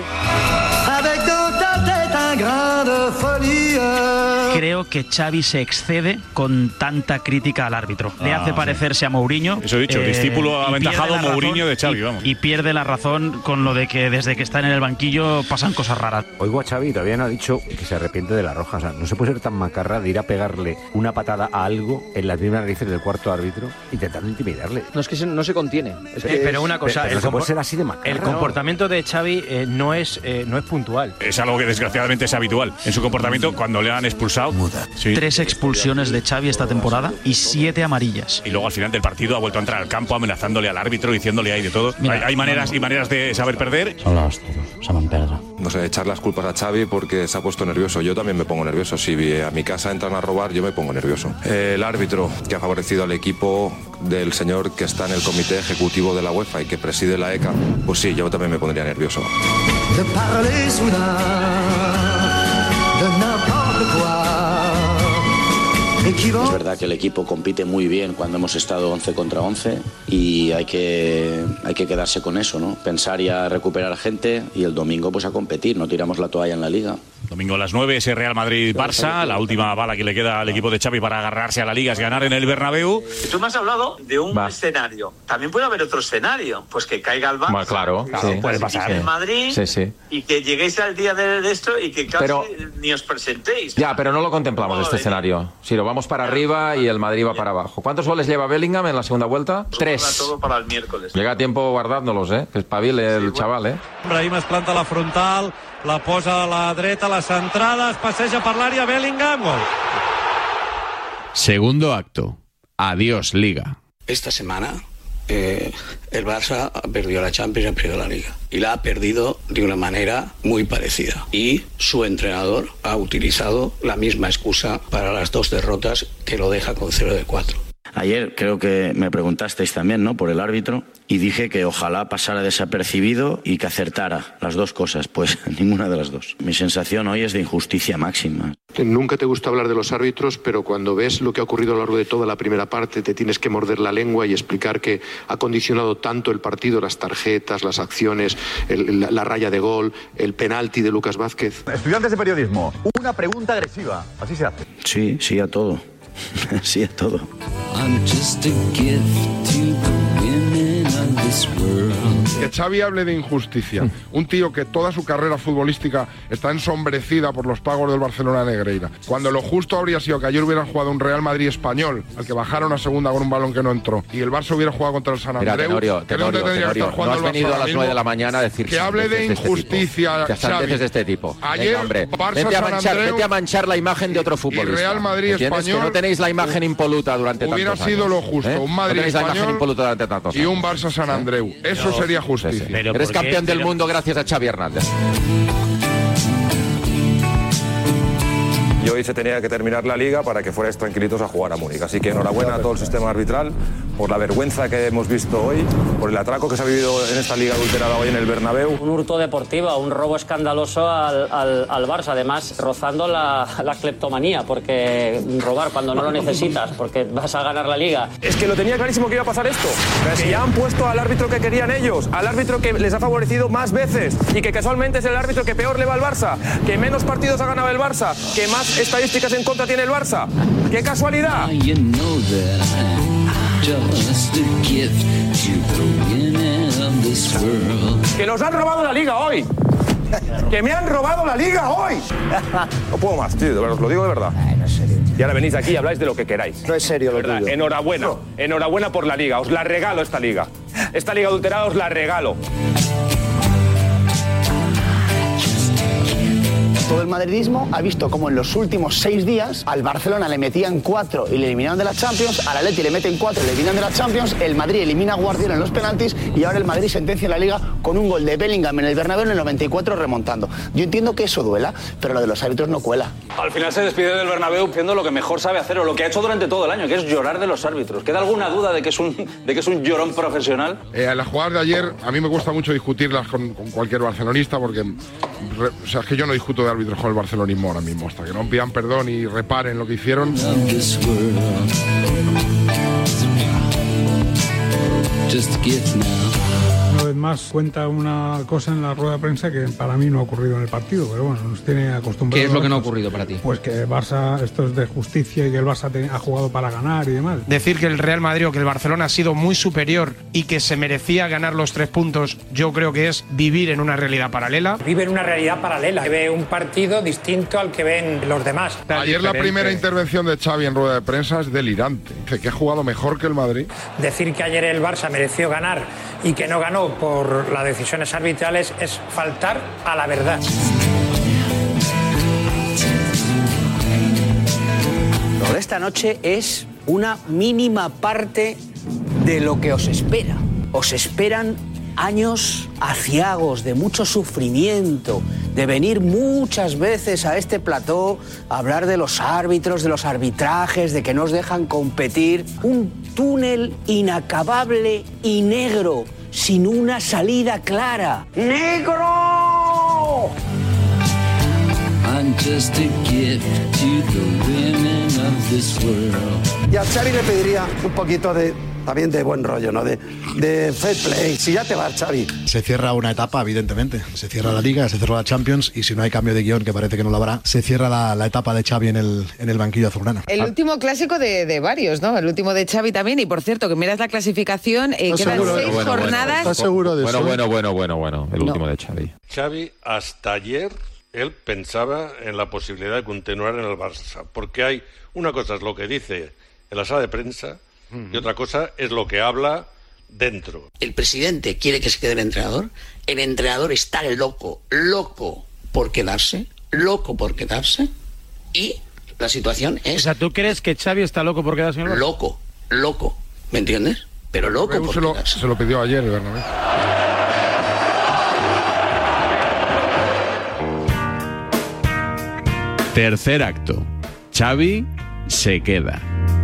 Creo que Xavi se excede con tanta crítica al árbitro. Le hace parecerse a Mourinho. Eso he dicho, discípulo aventajado Mourinho de Xavi, vamos. Y pierde la razón con lo de que desde que están en el banquillo pasan cosas raras. Oigo a Xavi, todavía no ha dicho que se arrepiente de la roja. O sea, no se puede ser tan macarra de ir a pegarle una patada a algo en las mismas narices del cuarto árbitro intentando intimidarle. No, es que no se contiene. Pero una cosa, no puede ser así de macarra. El comportamiento de Xavi no es puntual. Es algo que desgraciadamente es habitual en su comportamiento cuando le han expulsado. Sí. 3 expulsiones de Xavi esta temporada y 7 amarillas. Y luego al final del partido ha vuelto a entrar al campo amenazándole al árbitro, diciéndole ahí de todo. Mira, hay maneras y maneras de saber perder. No sé, echar las culpas a Xavi porque se ha puesto nervioso. Yo también me pongo nervioso. Si a mi casa entran a robar, yo me pongo nervioso. El árbitro que ha favorecido al equipo del señor que está en el comité ejecutivo de la UEFA y que preside la ECA, pues sí, yo también me pondría nervioso. Es verdad que el equipo compite muy bien cuando hemos estado 11 contra 11 y hay que quedarse con eso, ¿no? Pensar y a recuperar gente y el domingo pues a competir, no tiramos la toalla en la Liga. Domingo a las 9, ese Real Madrid-Barça, la última bala que le queda al equipo de Xavi para agarrarse a la Liga es ganar en el Bernabéu. Tú me has hablado de un escenario. También puede haber otro escenario, pues que caiga el Barça. Bueno, claro, sí, puede pasar. En Madrid, y que lleguéis al día de esto y que casi ni os presentéis. Ya, pero no lo contemplamos este escenario. Si lo vamos para arriba y el Madrid va para abajo. ¿Cuántos goles lleva Bellingham en la segunda vuelta? 3. Todo para el miércoles. Llega a tiempo guardándolos, que espabile el chaval, Brahim es planta la frontal, la posa a la dreta, la centrada, es passeja per l'àrea, Bellingham, gol. Segundo acto. Adiós, Liga. Esta semana el Barça ha perdido la Champions y ha perdido la Liga. Y la ha perdido de una manera muy parecida. Y su entrenador ha utilizado la misma excusa para las 2 derrotas que lo deja con 0-4. Ayer creo que me preguntasteis también, ¿no?, por el árbitro, y dije que ojalá pasara desapercibido y que acertara las 2 cosas. Pues ninguna de las 2. Mi sensación hoy es de injusticia máxima. Nunca te gusta hablar de los árbitros, pero cuando ves lo que ha ocurrido a lo largo de toda la primera parte, te tienes que morder la lengua y explicar que ha condicionado tanto el partido, las tarjetas, las acciones, la raya de gol, el penalti de Lucas Vázquez. Estudiantes de periodismo, una pregunta agresiva. Así se hace. Sí a todo. Sí a todo. Que Xavi hable de injusticia. Un tío que toda su carrera futbolística está ensombrecida por los pagos del Barcelona Negreira. Cuando lo justo habría sido que ayer hubieran jugado un Real Madrid español, al que bajaron a segunda con un balón que no entró, y el Barça hubiera jugado contra el San Andreu. Tenorio, no has venido a las 9 de la mañana a decir que hable de injusticia, Xavi. De este tipo. Ayer, hombre, Barça, vete a manchar la imagen de otro futbolista. Y Real Madrid español. Que no tenéis la imagen impoluta durante tantos años. Hubiera sido lo justo. Un Madrid español y un Barça San Andreu. Eso sería justicia. Eres campeón del mundo gracias a Xavi Hernández. y hoy se tenía que terminar la liga para que fuerais tranquilitos a jugar a Múnich. Así que enhorabuena a todo el sistema arbitral por la vergüenza que hemos visto hoy, por el atraco que se ha vivido en esta liga adulterada hoy en el Bernabéu. Un hurto deportivo, un robo escandaloso al Barça, además rozando la cleptomanía, porque robar cuando no lo necesitas, porque vas a ganar la liga. Es que lo tenía clarísimo que iba a pasar esto, que ya han puesto al árbitro que querían ellos, al árbitro que les ha favorecido más veces y que casualmente es el árbitro que peor le va al Barça, que menos partidos ha ganado el Barça, que más estadísticas en contra tiene el Barça. ¡Qué casualidad! ¡Que nos han robado la liga hoy! ¡Que me han robado la liga hoy! No puedo más, tío, os lo digo de verdad. No es serio. Y ahora venís aquí y habláis de lo que queráis. No es serio lo tuyo. Enhorabuena, enhorabuena por la liga, os la regalo esta liga. Esta liga adulterada os la regalo. Todo el madridismo ha visto como en los últimos 6 días al Barcelona le metían 4 y le eliminaron de la Champions, al Atleti le meten 4 y le eliminan de la Champions, el Madrid elimina a Guardiola en los penaltis y ahora el Madrid sentencia la Liga con un gol de Bellingham en el Bernabéu en el 94 remontando. Yo entiendo que eso duela, pero lo de los árbitros no cuela. Al final se despide del Bernabéu haciendo lo que mejor sabe hacer o lo que ha hecho durante todo el año, que es llorar de los árbitros. ¿Queda alguna duda de que es un llorón profesional? Las jugadas de ayer a mí me cuesta mucho discutirlas con cualquier barcelonista porque es que yo no discuto de árbitros con el barcelonismo ahora mismo, hasta que no pidan perdón y reparen lo que hicieron. Una vez más cuenta una cosa en la rueda de prensa que para mí no ha ocurrido en el partido, pero bueno, nos tiene acostumbrados. ¿Qué es lo que no ha ocurrido para ti? Pues que el Barça, esto es de justicia y que el Barça ha jugado para ganar y demás. Decir que el Real Madrid o que el Barcelona ha sido muy superior y que se merecía ganar los 3 puntos, yo creo que es vivir en una realidad paralela. Vive en una realidad paralela, ve un partido distinto al que ven los demás. Ayer la primera intervención de Xavi en rueda de prensa es delirante. Dice que ha jugado mejor que el Madrid. Decir que ayer el Barça mereció ganar y que no ganó por las decisiones arbitrales es faltar a la verdad. Lo de esta noche es una mínima parte de lo que os espera. Os esperan años aciagos, de mucho sufrimiento, de venir muchas veces a este plató a hablar de los árbitros, de los arbitrajes, de que no os dejan competir. Un túnel inacabable y negro, sin una salida clara. ¡Negro! Y a Xavi le pediría un poquito también de buen rollo, ¿no? De fair play. Si ya te vas, Xavi. Se cierra una etapa, evidentemente. Se cierra la Liga, se cierra la Champions y si no hay cambio de guión, que parece que no lo habrá, se cierra la etapa de Xavi en el banquillo azulgrana. El último clásico de varios, ¿no? El último de Xavi también. Y por cierto, que miras la clasificación, quedan 6 jornadas. ¿Estás seguro de eso? Bueno. El último de Xavi. Xavi, hasta ayer, él pensaba en la posibilidad de continuar en el Barça. Porque hay una cosa es lo que dice en la sala de prensa y otra cosa es lo que habla dentro. El presidente quiere que se quede el entrenador está loco por quedarse, y la situación es... O sea, ¿tú crees que Xavi está loco por quedarse en el Barça? Loco, ¿me entiendes? Pero loco por quedarse. Se lo pidió ayer el Bernabéu. Tercer acto. Xavi se queda.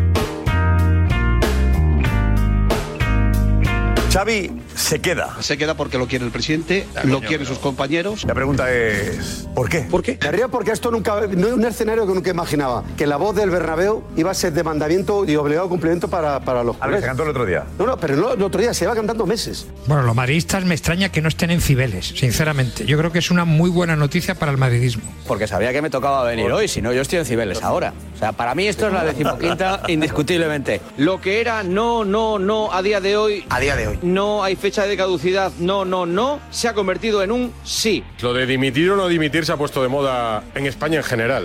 Xavi se queda. Se queda porque lo quiere el presidente, lo quieren sus compañeros. La pregunta es, ¿por qué? ¿Por qué? Me río porque esto nunca, no es un escenario que nunca imaginaba. Que la voz del Bernabéu iba a ser de mandamiento y obligado cumplimiento para los... A ver, se cantó el otro día. No, pero el otro día se iba cantando meses. Bueno, los madridistas me extraña que no estén en Cibeles, sinceramente. Yo creo que es una muy buena noticia para el madridismo. Porque sabía que me tocaba venir hoy, si no yo estoy en Cibeles ahora. O sea, para mí esto es la 15ª indiscutiblemente. Lo que era no, a día de hoy... A día de hoy. No hay fecha de caducidad, no, se ha convertido en un sí. Lo de dimitir o no dimitir se ha puesto de moda en España en general.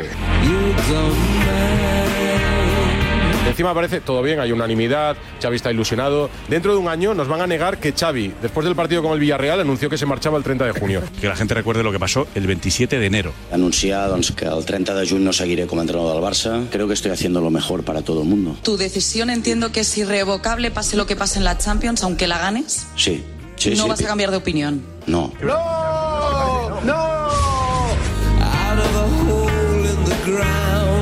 Encima parece todo bien, hay unanimidad, Xavi está ilusionado. Dentro de un año nos van a negar que Xavi, después del partido con el Villarreal, anunció que se marchaba el 30 de junio. Que la gente recuerde lo que pasó el 27 de enero. Anunciar que el 30 de junio no seguiré como entrenador del Barça. Creo que estoy haciendo lo mejor para todo el mundo. Tu decisión entiendo que es irrevocable, pase lo que pase en la Champions, aunque la ganes. Sí. No vas a cambiar de opinión. No. ¡No!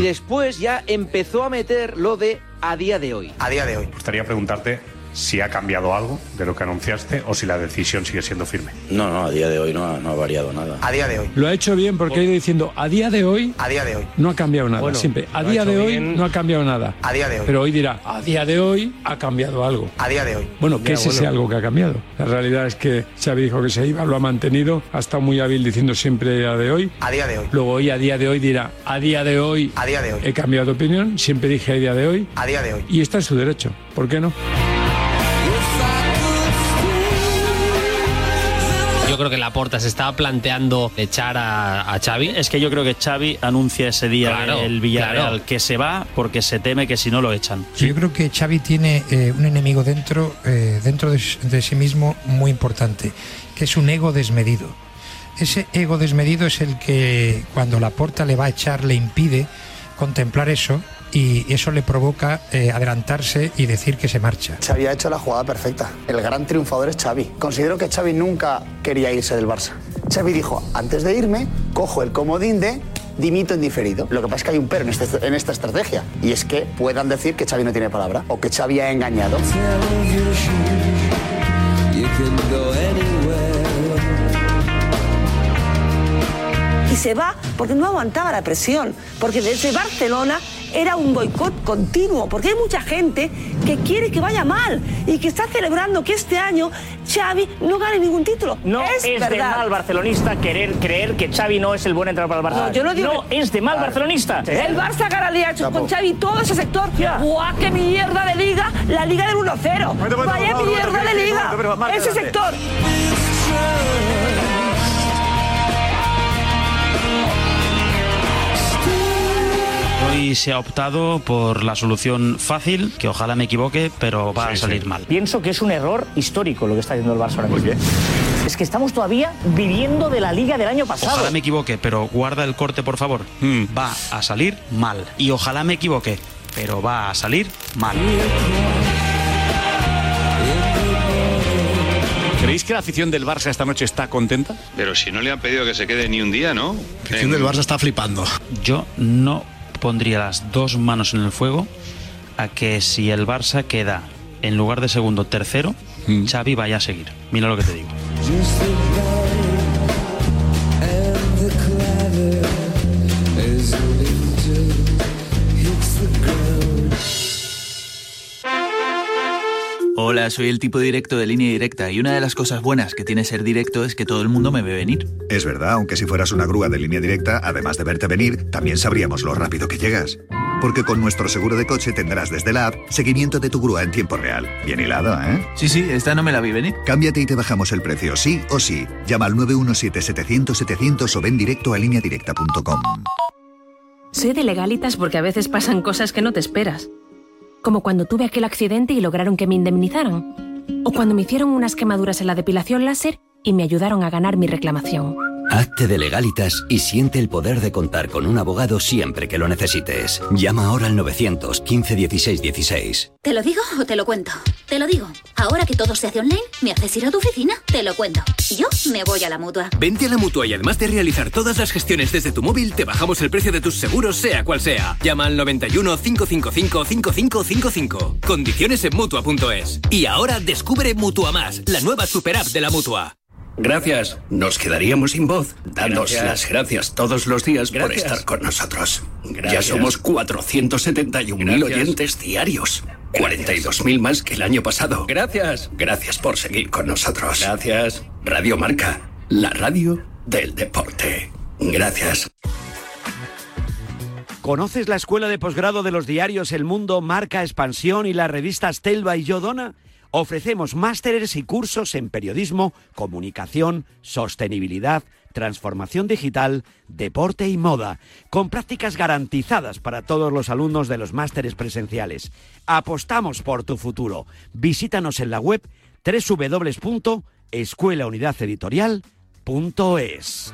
después ya empezó a meter lo de a día de hoy. A día de hoy. Me gustaría preguntarte si ha cambiado algo de lo que anunciaste o si la decisión sigue siendo firme. No, a día de hoy no ha variado nada. A día de hoy. Lo ha hecho bien porque ha ido diciendo a día de hoy. A día de hoy. No ha cambiado nada. Bueno, siempre. A día de hoy no ha cambiado nada. A día de hoy. Pero hoy dirá, a día de hoy ha cambiado algo. A día de hoy. Bueno, ¿qué es ese algo que ha cambiado? La realidad es que Xavi dijo que se iba, lo ha mantenido, ha estado muy hábil diciendo siempre a día de hoy. A día de hoy. Luego hoy a día de hoy dirá, a día de hoy. A día de hoy. He cambiado de opinión, siempre dije a día de hoy. A día de hoy. Y está en su derecho. ¿Por qué no? Yo creo que Laporta se estaba planteando echar a Xavi. Es que yo creo que Xavi anuncia ese día Claro, el Villarreal claro. que se va porque se teme que si no lo echan. Yo creo que Xavi tiene un enemigo dentro de sí mismo muy importante, que es un ego desmedido. Ese ego desmedido es el que cuando Laporta le va a echar le impide contemplar eso, y eso le provoca adelantarse y decir que se marcha. Xavi ha hecho la jugada perfecta. El gran triunfador es Xavi. Considero que Xavi nunca quería irse del Barça. Xavi dijo, antes de irme, cojo el comodín de dimito en diferido. Lo que pasa es que hay un pero en esta estrategia, y es que puedan decir que Xavi no tiene palabra o que Xavi ha engañado. Y se va porque no aguantaba la presión, porque desde Barcelona era un boicot continuo, porque hay mucha gente que quiere que vaya mal y que está celebrando que este año Xavi no gane ningún título. No es de mal barcelonista creer que Xavi no es el buen entrenador para el Barça. No, yo no digo. No es de mal barcelonista. El Barça ganaría con Xavi todo ese sector. ¡Buah, qué mierda de liga! La liga del 1-0. ¡Vaya mierda de liga! Ese sector. Hoy se ha optado por la solución fácil, que ojalá me equivoque, pero va a salir mal. Pienso que es un error histórico lo que está haciendo el Barça ahora mismo. Es que estamos todavía viviendo de la liga del año pasado. Ojalá me equivoque, pero guarda el corte, por favor. Va a salir mal. Y ojalá me equivoque, pero va a salir mal. ¿Creéis que la afición del Barça esta noche está contenta? Pero si no le han pedido que se quede ni un día, ¿no? La afición del Barça está flipando. Yo no pondría las dos manos en el fuego a que si el Barça queda en lugar de segundo, tercero, Xavi vaya a seguir. Mira lo que te digo. Hola, soy el tipo directo de Línea Directa y una de las cosas buenas que tiene ser directo es que todo el mundo me ve venir. Es verdad, aunque si fueras una grúa de Línea Directa, además de verte venir, también sabríamos lo rápido que llegas. Porque con nuestro seguro de coche tendrás desde la app seguimiento de tu grúa en tiempo real. Bien hilado, ¿eh? Sí, esta no me la vi venir. Cámbiate y te bajamos el precio, sí o sí. Llama al 917-700-700 o ven directo a lineadirecta.com. Soy de Legalitas porque a veces pasan cosas que no te esperas. Como cuando tuve aquel accidente y lograron que me indemnizaran. O cuando me hicieron unas quemaduras en la depilación láser y me ayudaron a ganar mi reclamación. Hazte de Legalitas y siente el poder de contar con un abogado siempre que lo necesites. Llama ahora al 915 16 16. ¿Te lo digo o te lo cuento? Te lo digo. Ahora que todo se hace online, ¿me haces ir a tu oficina? Te lo cuento. Yo me voy a la Mutua. Vente a la Mutua y además de realizar todas las gestiones desde tu móvil, te bajamos el precio de tus seguros, sea cual sea. Llama al 91 555 5555. Condiciones en Mutua.es. Y ahora descubre Mutua Más, la nueva super app de la Mutua. Gracias. Nos quedaríamos sin voz. Danos las gracias todos los días por estar con nosotros. Ya somos 471.000 oyentes diarios. 42.000 más que el año pasado. Gracias. Gracias por seguir con nosotros. Gracias. Radio Marca, la radio del deporte. Gracias. ¿Conoces la escuela de posgrado de los diarios El Mundo, Marca, Expansión y las revistas Telva y Yo Dona? Ofrecemos másteres y cursos en periodismo, comunicación, sostenibilidad, transformación digital, deporte y moda, con prácticas garantizadas para todos los alumnos de los másteres presenciales. Apostamos por tu futuro. Visítanos en la web www.escuelaunidadeditorial.es.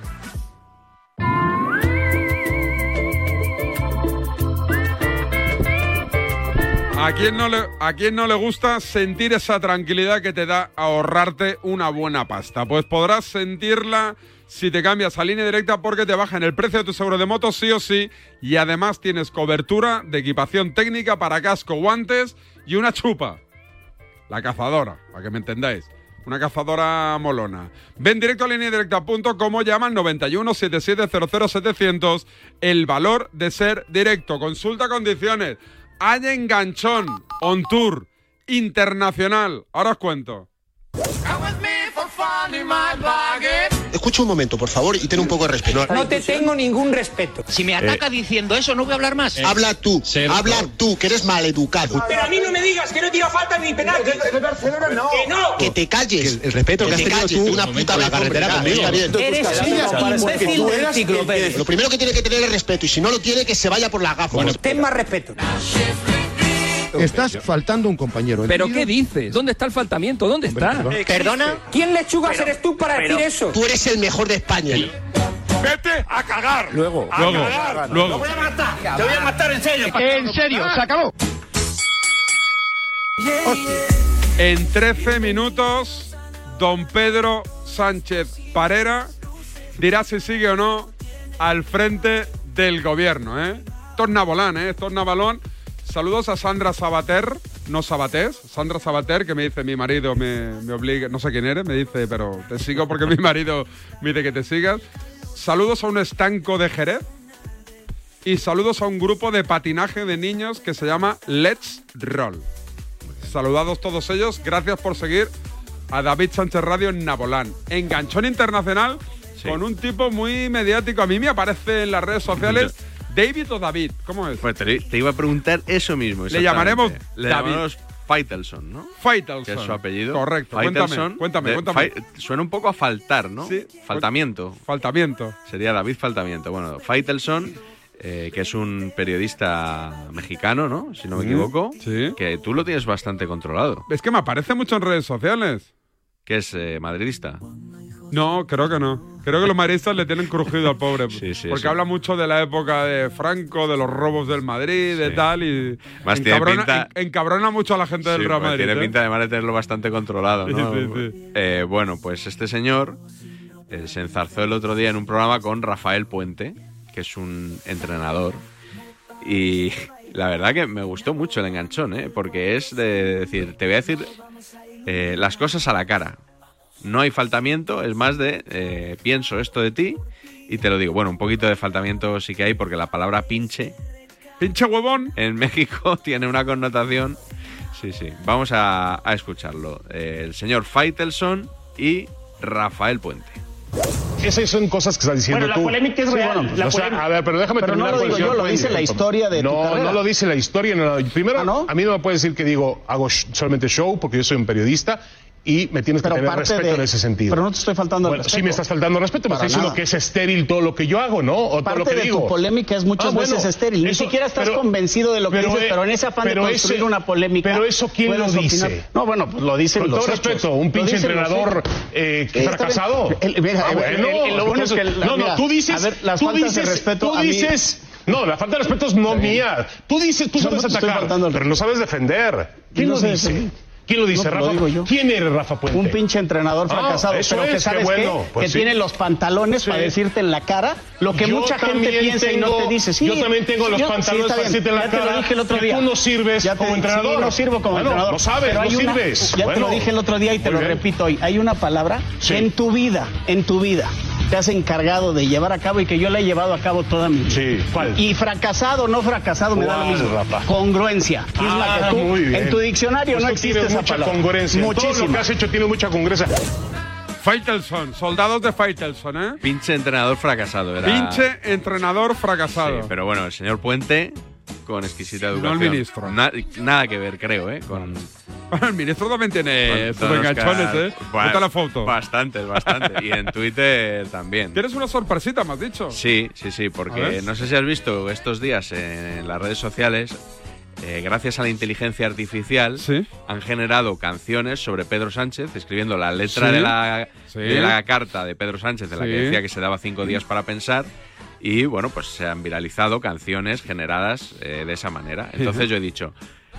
¿A quién no le gusta sentir esa tranquilidad que te da ahorrarte una buena pasta? Pues podrás sentirla si te cambias a Línea Directa, porque te bajan el precio de tu seguro de moto sí o sí, y además tienes cobertura de equipación técnica para casco, guantes y una chupa. La cazadora, para que me entendáis. Una cazadora molona. Ven directo a lineadirecta.com o llama al 91 77 00 700. El valor de ser directo. Consulta condiciones. Hay enganchón, on tour, internacional. Ahora os cuento. Escucha un momento, por favor, y ten un poco de respeto. No te tengo ningún respeto. Si me ataca diciendo eso, no voy a hablar más. Habla tú, que eres maleducado. Pero a mí no me digas que no tira falta ni penalti. De Barcelona no. Que no. Que te calles. El respeto que has tenido tú, una puta la carretera conmigo. Eres un imbécil del enciclopedia. Lo primero que tiene que tener es respeto, y si no lo tiene, que se vaya por las gafas. Bueno, ten más respeto. Estás faltando un compañero. ¿Pero qué dices? ¿Dónde está el faltamiento? ¿Dónde está? ¿Perdona? ¿Quién lechugas eres tú para decir eso? Tú eres el mejor de España. ¡Vete a cagar! Luego. Luego. Te voy a matar. Te voy a matar en serio. En serio, se acabó. En 13 minutos, don Pedro Sánchez Parera dirá si sigue o no al frente del gobierno, ¿eh? Tornabolán, ¿eh? Tornabalón. Saludos a Sandra Sabater, no Sabatés, Sandra Sabater, que me dice, mi marido me obliga, no sé quién eres, me dice, pero te sigo porque mi marido me dice que te sigas. Saludos a un estanco de Jerez y saludos a un grupo de patinaje de niños que se llama Let's Roll. Saludados todos ellos, gracias por seguir a David Sánchez Radio en Nabolán. Enganchón internacional, sí, con un tipo muy mediático. A mí me aparece en las redes sociales... ¿David o David? ¿Cómo es? Pues te iba a preguntar eso mismo. Le llamaremos Le David. llamaremos Faitelson, ¿no? Faitelson. Que es su apellido. Correcto. Faitelson, Cuéntame. Suena un poco a faltar, ¿no? Sí. Faltamiento. Sería David Faltamiento. Bueno, Faitelson, que es un periodista mexicano, ¿no? Si no me equivoco. Sí. Que tú lo tienes bastante controlado. Es que me aparece mucho en redes sociales. Que es madridista. No, creo que no. Creo que los madridistas le tienen crujido al pobre. Sí, porque habla mucho de la época de Franco, de los robos del Madrid, de tal, y más encabrona mucho a la gente del Real Madrid. Tiene pinta además de tenerlo bastante controlado, ¿no? Sí. Bueno, pues este señor se enzarzó el otro día en un programa con Rafael Puente, que es un entrenador, y la verdad que me gustó mucho el enganchón, porque es de decir, te voy a decir las cosas a la cara. No hay faltamiento, es más de pienso esto de ti y te lo digo. Bueno, un poquito de faltamiento sí que hay, porque la palabra pinche... ¿Pinche huevón? En México tiene una connotación... Sí. Vamos a escucharlo. El señor Faitelson y Rafael Puente. Esas son cosas que estás diciendo tú. Bueno, la polémica es real. A ver, pero déjame terminar. No lo digo yo, lo dice la historia de tu carrera. No lo dice la historia. No. Primero, a mí no me puedes decir que hago solamente show, porque yo soy un periodista. Y me tienes que tener respeto en ese sentido. Pero no te estoy faltando respeto. Sí me estás faltando respeto, me estás diciendo que es estéril todo lo que yo hago, ¿no? O todo lo que digo. Tu polémica es muchas veces estéril. Ni siquiera estás convencido de lo que dices, pero en ese afán de construir una polémica... Pero eso, ¿quién lo dice? No, bueno, pues lo dicen los hechos. Con todo respeto, un pinche entrenador fracasado. Lo bueno es que... No, tú dices... A ver, las faltas de respeto a mí... No, la falta de respeto es no mía. Tú sabes atacar, pero no sabes defender. ¿Quién lo dice? ¿Quién lo dice, Rafa? Lo digo yo. ¿Quién eres, Rafa Puente? Un pinche entrenador fracasado, pero que sabes que tiene los pantalones para decirte en la cara lo que mucha gente piensa y no te dice. Sí, yo también tengo los pantalones para decirte en la cara. Ya te lo dije el otro día. Tú no sirves como entrenador. Sí, no sirvo como entrenador. Lo sabes, no sirves. Ya te lo dije el otro día y te lo repito hoy. Hay una palabra que en tu vida, te has encargado de llevar a cabo y que yo la he llevado a cabo toda mi vida. Sí, ¿cuál? Y fracasado o no fracasado me da lo mismo. Rafa? Congruencia. Es la que tú, muy bien. En tu diccionario no existe esa palabra. Congruencia. Muchísimo. Todo lo que has hecho tiene mucha congruencia. Faitelson, soldados de Faitelson, ¿eh? Pinche entrenador fracasado. Pinche entrenador fracasado. Sí, pero bueno, el señor Puente, con exquisita educación. No el ministro. Nada que ver, creo, Con... El ministro también tiene sus enganchones, Cuenta la foto. Bastante. Y en Twitter también. ¿Tienes una sorpresita, me has dicho? Sí, porque no sé si has visto estos días en las redes sociales, gracias a la inteligencia artificial, han generado canciones sobre Pedro Sánchez, escribiendo la letra de la carta de Pedro Sánchez, de la que decía que se daba 5 días para pensar. Y bueno, pues se han viralizado canciones generadas de esa manera. Entonces yo he dicho,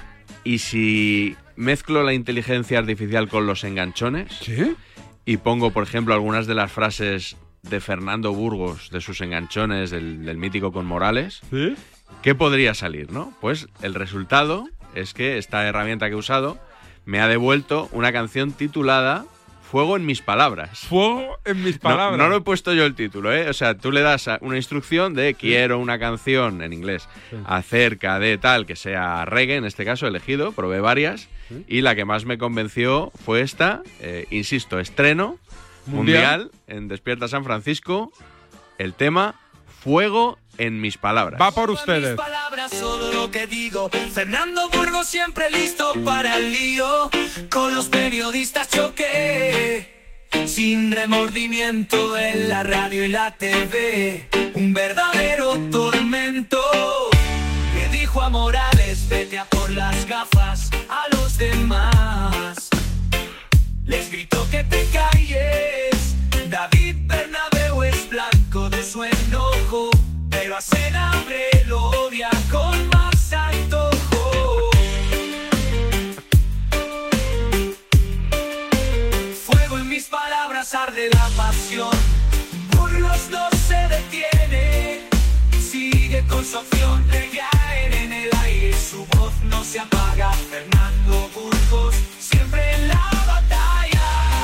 ¿Y si mezclo la inteligencia artificial con los enganchones? ¿Sí? Y pongo, por ejemplo, algunas de las frases de Fernando Burgos, de sus enganchones, del mítico con Morales. ¿Sí? ¿Qué podría salir, no? Pues el resultado es que esta herramienta que he usado me ha devuelto una canción titulada Fuego en mis palabras. Fuego en mis palabras. No lo he puesto yo el título, ¿eh? O sea, tú le das una instrucción de quiero una canción en inglés acerca de tal, que sea reggae, en este caso he elegido, probé varias, y la que más me convenció fue esta, insisto, estreno mundial en Despierta San Francisco, el tema Fuego en mis palabras. Va por ustedes. Mis palabras, solo lo que digo. Fernando Burgos siempre listo para el lío. Con los periodistas choqué, sin remordimiento en la radio y la TV. Un verdadero tormento. Que dijo a Morales, vete a por las gafas a los demás. Les gritó que te calles. David Bernabéu es blanco de su enojo, pero a Senabre lo odia con más antojo. Fuego en mis palabras, arde la pasión. Burgos no se detiene, sigue con su opción de caer en el aire. Su voz no se apaga. Fernando Burgos, siempre en la batalla.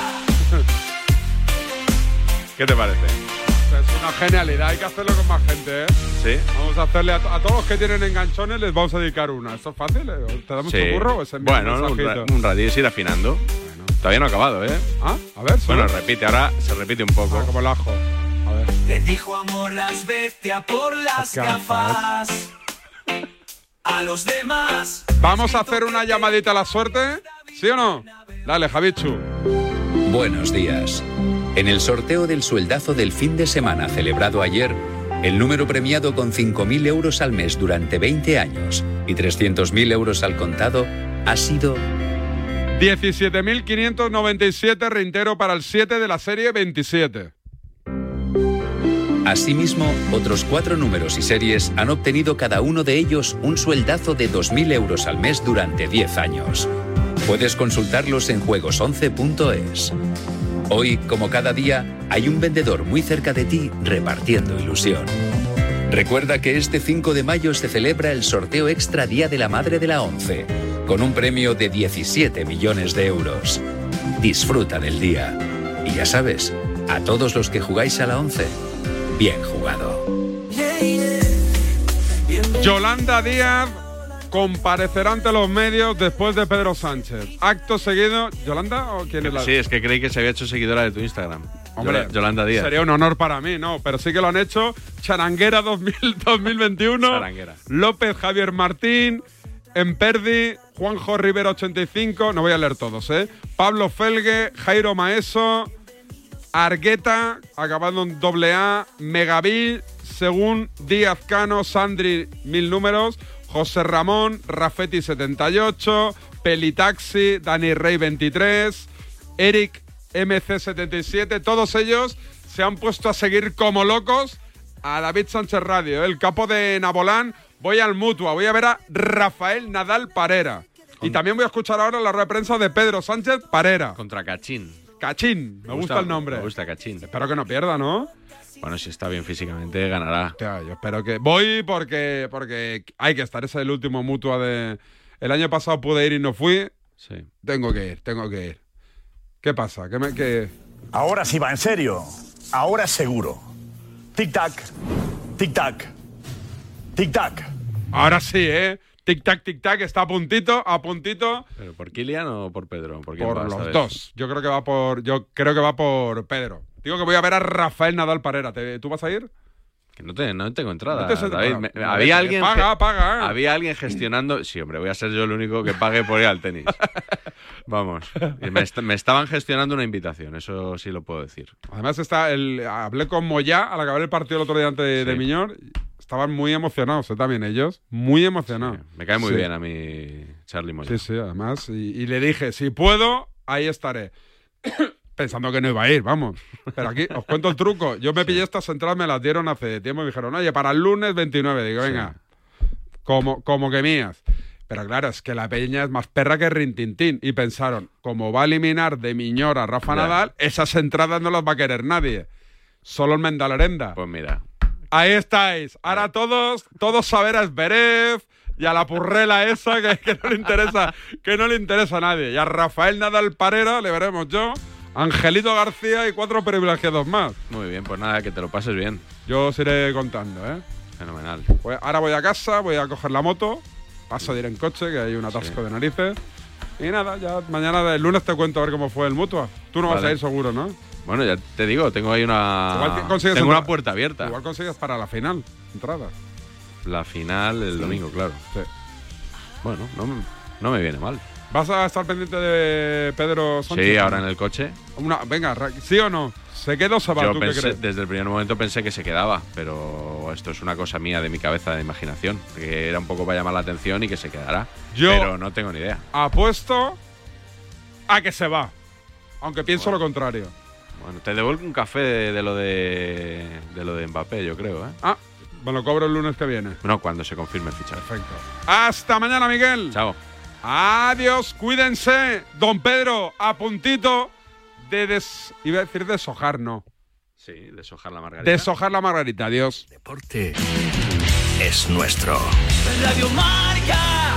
¿Qué te parece? Es una genialidad, hay que hacerlo con más gente, ¿eh? Sí. Vamos a hacerle a todos los que tienen enganchones, les vamos a dedicar una. ¿Esto es fácil? ¿Te da mucho curro? ¿O bueno, un ratito es ir afinando. Bueno. Todavía no ha acabado, ¿eh? Ah, a ver. Bueno, repite, ahora se repite un poco. Como el ajo. A ver. Le dijo amor las bestia por las gafas. A los demás. ¿Vamos a hacer una llamadita a la suerte? ¿Sí o no? Dale, Javichu. Buenos días. En el sorteo del sueldazo del fin de semana celebrado ayer, el número premiado con 5.000 euros al mes durante 20 años y 300.000 euros al contado ha sido 17.597, reintero para el 7 de la serie 27. Asimismo, otros 4 números y series han obtenido cada uno de ellos un sueldazo de 2.000 euros al mes durante 10 años. Puedes consultarlos en juegos11.es. Hoy, como cada día, hay un vendedor muy cerca de ti repartiendo ilusión. Recuerda que este 5 de mayo se celebra el sorteo extra Día de la Madre de la ONCE, con un premio de 17 millones de euros. Disfruta del día. Y ya sabes, a todos los que jugáis a la ONCE, bien jugado. Yolanda Díaz comparecerá ante los medios después de Pedro Sánchez. Acto seguido. ¿Yolanda o quién es la...? Sí, es que creí que se había hecho seguidora de tu Instagram. Hombre, Yolanda Díaz. Sería un honor para mí, ¿no? Pero sí que lo han hecho. Charanguera 2021. Charanguera. López Javier Martín. Emperdi. Juanjo Rivera 85. No voy a leer todos, ¿eh? Pablo Felgue. Jairo Maeso. Argueta. Acabando en AA. Megavil. Según Díaz Cano. Sandri 1000 números. José Ramón, Rafeti 78, Pelitaxi, Dani Rey 23, Eric MC 77, todos ellos se han puesto a seguir como locos a David Sánchez Radio, el capo de Nabolán. Voy al Mutua, voy a ver a Rafael Nadal Parera. Y también voy a escuchar ahora la rueda de prensa de Pedro Sánchez Parera. Contra Cachín. Cachín, me gusta el nombre. Me gusta Cachín. Espero que no pierda, ¿no? Bueno, si está bien físicamente, ganará. Hostia, yo espero que... Voy porque hay que estar. Ese es el último Mutua de... El año pasado pude ir y no fui. Sí. Tengo que ir. ¿Qué pasa? Ahora sí va, en serio. Ahora es seguro. Tic-tac, tic-tac, tic-tac. Ahora sí, ¿eh? Tic-tac, tic-tac, está a puntito. ¿Pero por Kylian o por Pedro? Por los dos. Yo creo que va por Pedro. Digo que voy a ver a Rafael Nadal Parera. ¿Tú vas a ir? Que no tengo entrada, no David. Había alguien... Paga. Había alguien gestionando... Sí, hombre, voy a ser yo el único que pague por ir al tenis. Vamos. Me estaban gestionando una invitación, eso sí lo puedo decir. Además hablé con Moyá al acabar el partido el otro día ante de Miñor. Estaban muy emocionados, también ellos. Muy emocionados. Sí, me cae muy bien a mí Charly Moyá. Sí, además. Y le dije, si puedo, ahí estaré. Pensando que no iba a ir, vamos. Pero aquí os cuento el truco. Yo me pillé estas entradas, me las dieron hace tiempo y me dijeron, oye, para el lunes 29. Digo, venga, como que mías. Pero claro, es que la peña es más perra que Rintintín. Y pensaron, como va a eliminar de Miñor a Rafa Nadal, esas entradas no las va a querer nadie. Solo el Mendalerenda. Pues mira. Ahí estáis. Ahora todos saber a Zverev y a la purrela esa que no le interesa a nadie. Y a Rafael Nadal Parera le veremos yo, Angelito García y 4 privilegiados más. Muy bien, pues nada, que te lo pases bien. Yo os iré contando, ¿eh? Fenomenal. Pues ahora voy a casa, voy a coger la moto, paso de ir en coche, que hay un atasco de narices. Y nada, ya mañana, el lunes te cuento a ver cómo fue el Mutua. Tú no vas a ir seguro, ¿no? Bueno, ya te digo, tengo ahí tengo una puerta abierta. Igual consigues para la final, entrada. La final el domingo, claro. Sí. Bueno, no me viene mal. ¿Vas a estar pendiente de Pedro Sánchez? Sí, ahora en el coche. Venga, ¿sí o no? ¿Se queda o se va? Yo ¿Tú pensé, qué crees? desde el primer momento pensé que se quedaba, pero esto es una cosa mía de mi cabeza, de imaginación, que era un poco para llamar la atención y que se quedará. Pero no tengo ni idea. Apuesto a que se va, aunque pienso lo contrario. Bueno, te devuelvo un café de lo de Mbappé, yo creo, ¿eh? Ah, me lo cobro el lunes que viene. No, cuando se confirme el fichaje. Perfecto. Hasta mañana, Miguel. Chao. Adiós, cuídense. Don Pedro, a puntito de iba a decir deshojar, no. Sí, deshojar la margarita. Deshojar la margarita, adiós. Deporte es nuestro. Radio Marca.